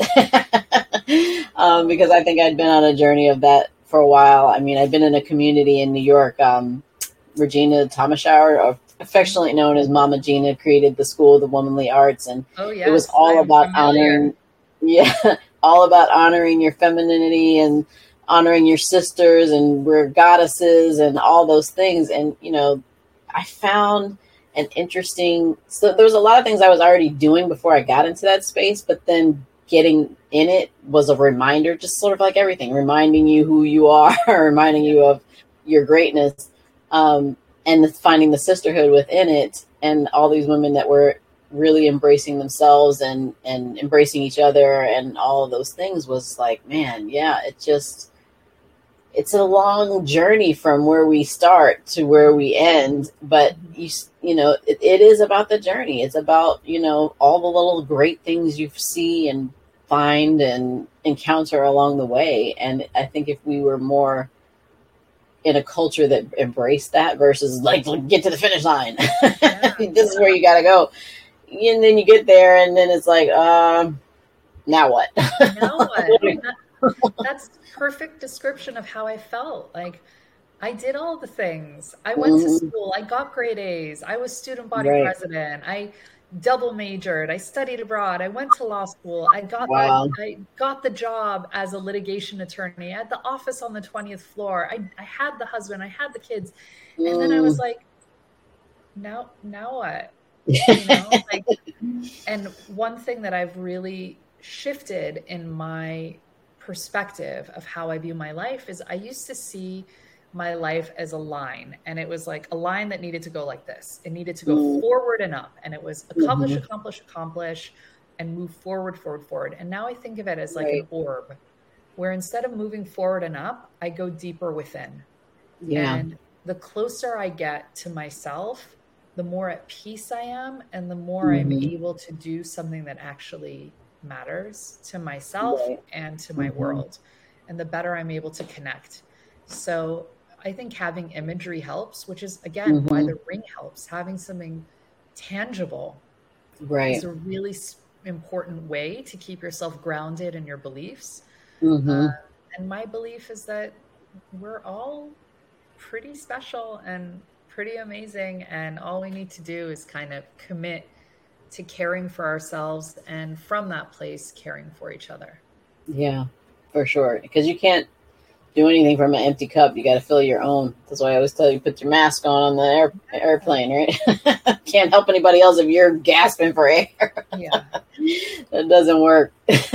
um, because I think I'd been on a journey of that for a while. I mean, I'd been in a community in New York. Um, Regina Thomashower, or affectionately known as Mama Gina, created the School of the Womanly Arts. And oh, yes, it was all I'm about familiar. honoring, yeah, all about honoring your femininity and honoring your sisters, and we're goddesses and all those things. And, you know, I found an interesting, so there was a lot of things I was already doing before I got into that space, but then getting in it was a reminder, just sort of like everything, reminding you who you are, reminding you of your greatness, um, and finding the sisterhood within it, and all these women that were really embracing themselves and, and embracing each other and all of those things was like, man, yeah, it just, it's a long journey from where we start to where we end, but you, you know, it, it is about the journey. It's about, you know, all the little great things you see and find and encounter along the way. And I think if we were more in a culture that embraced that versus like, get to the finish line, yeah. this is where you got to go. And then you get there and then it's like, um, now what? Now what? That's perfect description of how I felt. Like I did all the things. I went mm-hmm. to school. I got grade A's. I was student body right. president. I double majored. I studied abroad. I went to law school. I got Wow. that. I got the job as a litigation attorney at the office on the twentieth floor. I, I had the husband. I had the kids. Mm. And then I was like, now, now what? You know, like, and one thing that I've really shifted in my perspective of how I view my life is I used to see my life as a line, and it was like a line that needed to go like this. It needed to go mm. forward and up, and it was accomplish, mm-hmm. accomplish, accomplish, and move forward, forward, forward. And now I think of it as like right. an orb, where instead of moving forward and up, I go deeper within. Yeah. And the closer I get to myself, the more at peace I am, and the more mm-hmm. I'm able to do something that actually matters to myself right. and to my mm-hmm. world, and the better I'm able to connect. So I think having imagery helps, which is, again, mm-hmm. why the ring helps. Having something tangible right. is a really important way to keep yourself grounded in your beliefs. Mm-hmm. Uh, and my belief is that we're all pretty special and pretty amazing. And all we need to do is kind of commit to caring for ourselves, and from that place, caring for each other. Yeah, for sure. Because you can't do anything from an empty cup. You got to fill your own. That's why I always tell you, put your mask on on the air, airplane, right? Can't help anybody else if you're gasping for air. Yeah. That doesn't work.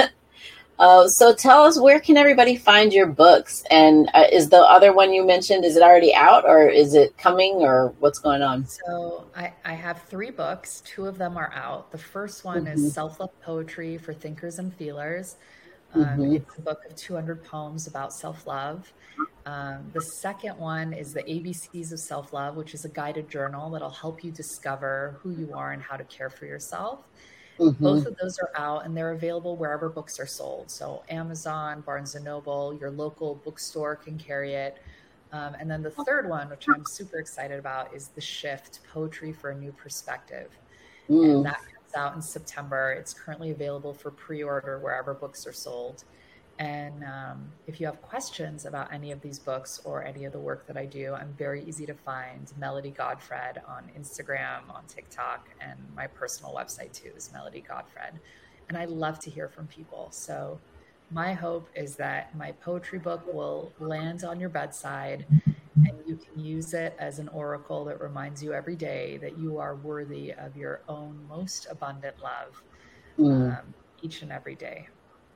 Uh, so tell us, where can everybody find your books? And uh, is the other one you mentioned, is it already out, or is it coming, or what's going on? So I, I have three books. Two of them are out. The first one mm-hmm. is Self-Love Poetry for Thinkers and Feelers. Um, mm-hmm. It's a book of two hundred poems about self-love. Um, the second one is the A B Cs of Self-Love, which is a guided journal that'll help you discover who you are and how to care for yourself. Mm-hmm. Both of those are out, and they're available wherever books are sold. So Amazon, Barnes and Noble, your local bookstore can carry it. Um, and then the third one, which I'm super excited about, is The Shift, Poetry for a New Perspective. Mm. And that comes out in September. It's currently available for pre-order wherever books are sold. And um, if you have questions about any of these books or any of the work that I do, I'm very easy to find. Melody Godfred on Instagram, on TikTok, and my personal website too is Melody Godfred. And I love to hear from people. So my hope is that my poetry book will land on your bedside, and you can use it as an oracle that reminds you every day that you are worthy of your own most abundant love mm. um, each and every day.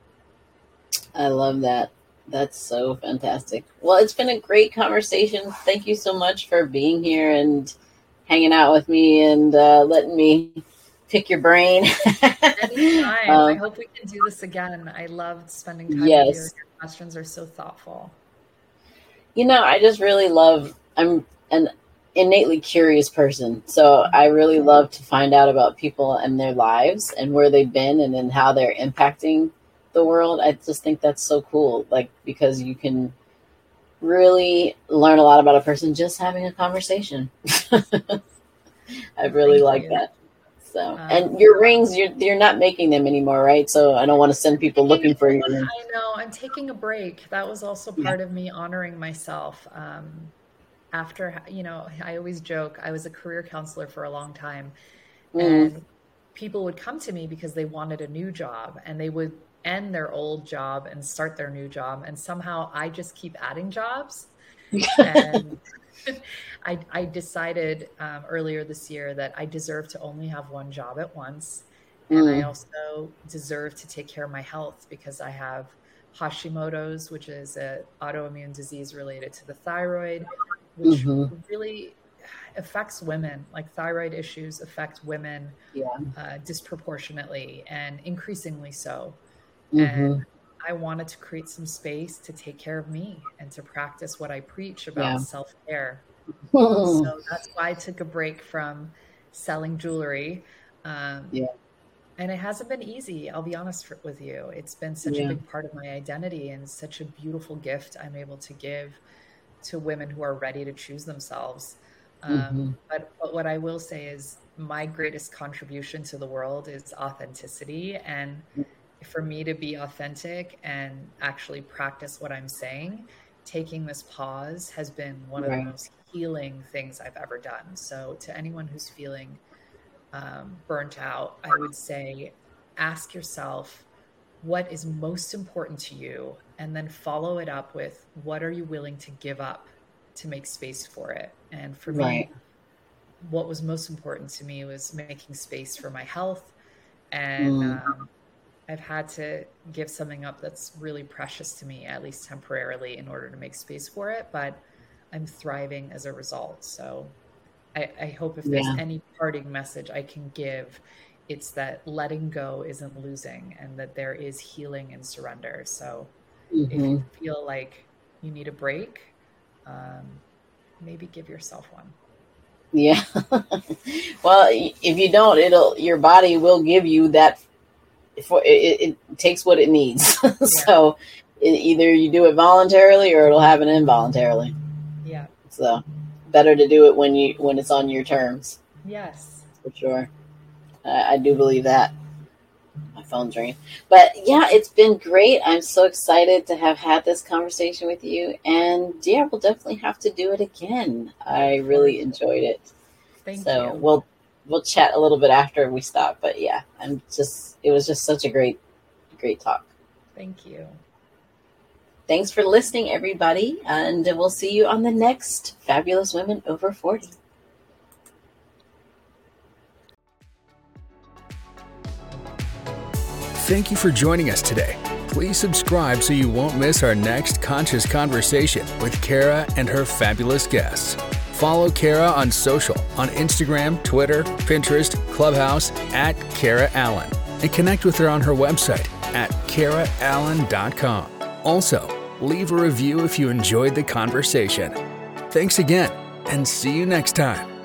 I love that. That's so fantastic. Well, it's been a great conversation. Thank you so much for being here and hanging out with me and uh, letting me pick your brain. Anytime. Um, I hope we can do this again. I loved spending time yes. with you. Your questions are so thoughtful. You know, I just really love, I'm an innately curious person. So I really love to find out about people and their lives and where they've been and then how they're impacting the world. I just think that's so cool, like, because you can really learn a lot about a person just having a conversation. I really Thank like you. that. So, um, and your rings, you're you're not making them anymore, right? So I don't want to send people looking for your rings. I know. I'm taking a break. That was also part yeah. of me honoring myself. Um, after, you know, I always joke, I was a career counselor for a long time, mm. and people would come to me because they wanted a new job, and they would end their old job and start their new job. And somehow I just keep adding jobs. And I, I decided um, earlier this year that I deserve to only have one job at once. And mm. I also deserve to take care of my health because I have Hashimoto's, which is an autoimmune disease related to the thyroid, which mm-hmm. really affects women. Like, thyroid issues affect women yeah. uh, disproportionately and increasingly so. Mm-hmm. And I wanted to create some space to take care of me and to practice what I preach about yeah. self-care. So that's why I took a break from selling jewelry. Um, yeah. And it hasn't been easy. I'll be honest for, with you. It's been such yeah. a big part of my identity and such a beautiful gift I'm able to give to women who are ready to choose themselves. Um, mm-hmm. but, but what I will say is my greatest contribution to the world is authenticity. And for me to be authentic and actually practice what I'm saying, taking this pause has been one of right. the most healing things I've ever done. So to anyone who's feeling um, burnt out, I would say, ask yourself, what is most important to you? And then follow it up with, what are you willing to give up to make space for it? And for Right. me, what was most important to me was making space for my health. And Mm. um, I've had to give something up that's really precious to me, at least temporarily, in order to make space for it. But I'm thriving as a result. So I, I hope if there's Yeah. any parting message I can give, it's that letting go isn't losing, and that there is healing and surrender. So if Mm-hmm. you feel like you need a break, um, maybe give yourself one. Yeah. Well, if you don't, it'll your body will give you that. For it, it takes what it needs. So it, either you do it voluntarily or it'll happen involuntarily. Yeah. So better to do it when you when it's on your terms. Yes. For sure. I, I do believe that. My phone's ringing. But yeah, it's been great. I'm so excited to have had this conversation with you. And yeah, we'll definitely have to do it again. I really enjoyed it. Thank so you. we'll we'll chat a little bit after we stop. But yeah, I'm just it was just such a great, great talk. Thank you. Thanks for listening, everybody. And we'll see you on the next Fabulous Women Over forty. Thank you for joining us today. Please subscribe so you won't miss our next conscious conversation with Kara and her fabulous guests. Follow Kara on social, on Instagram, Twitter, Pinterest, Clubhouse, at Kara Allen, and connect with her on her website at kara allen dot com. Also, leave a review if you enjoyed the conversation. Thanks again, and see you next time.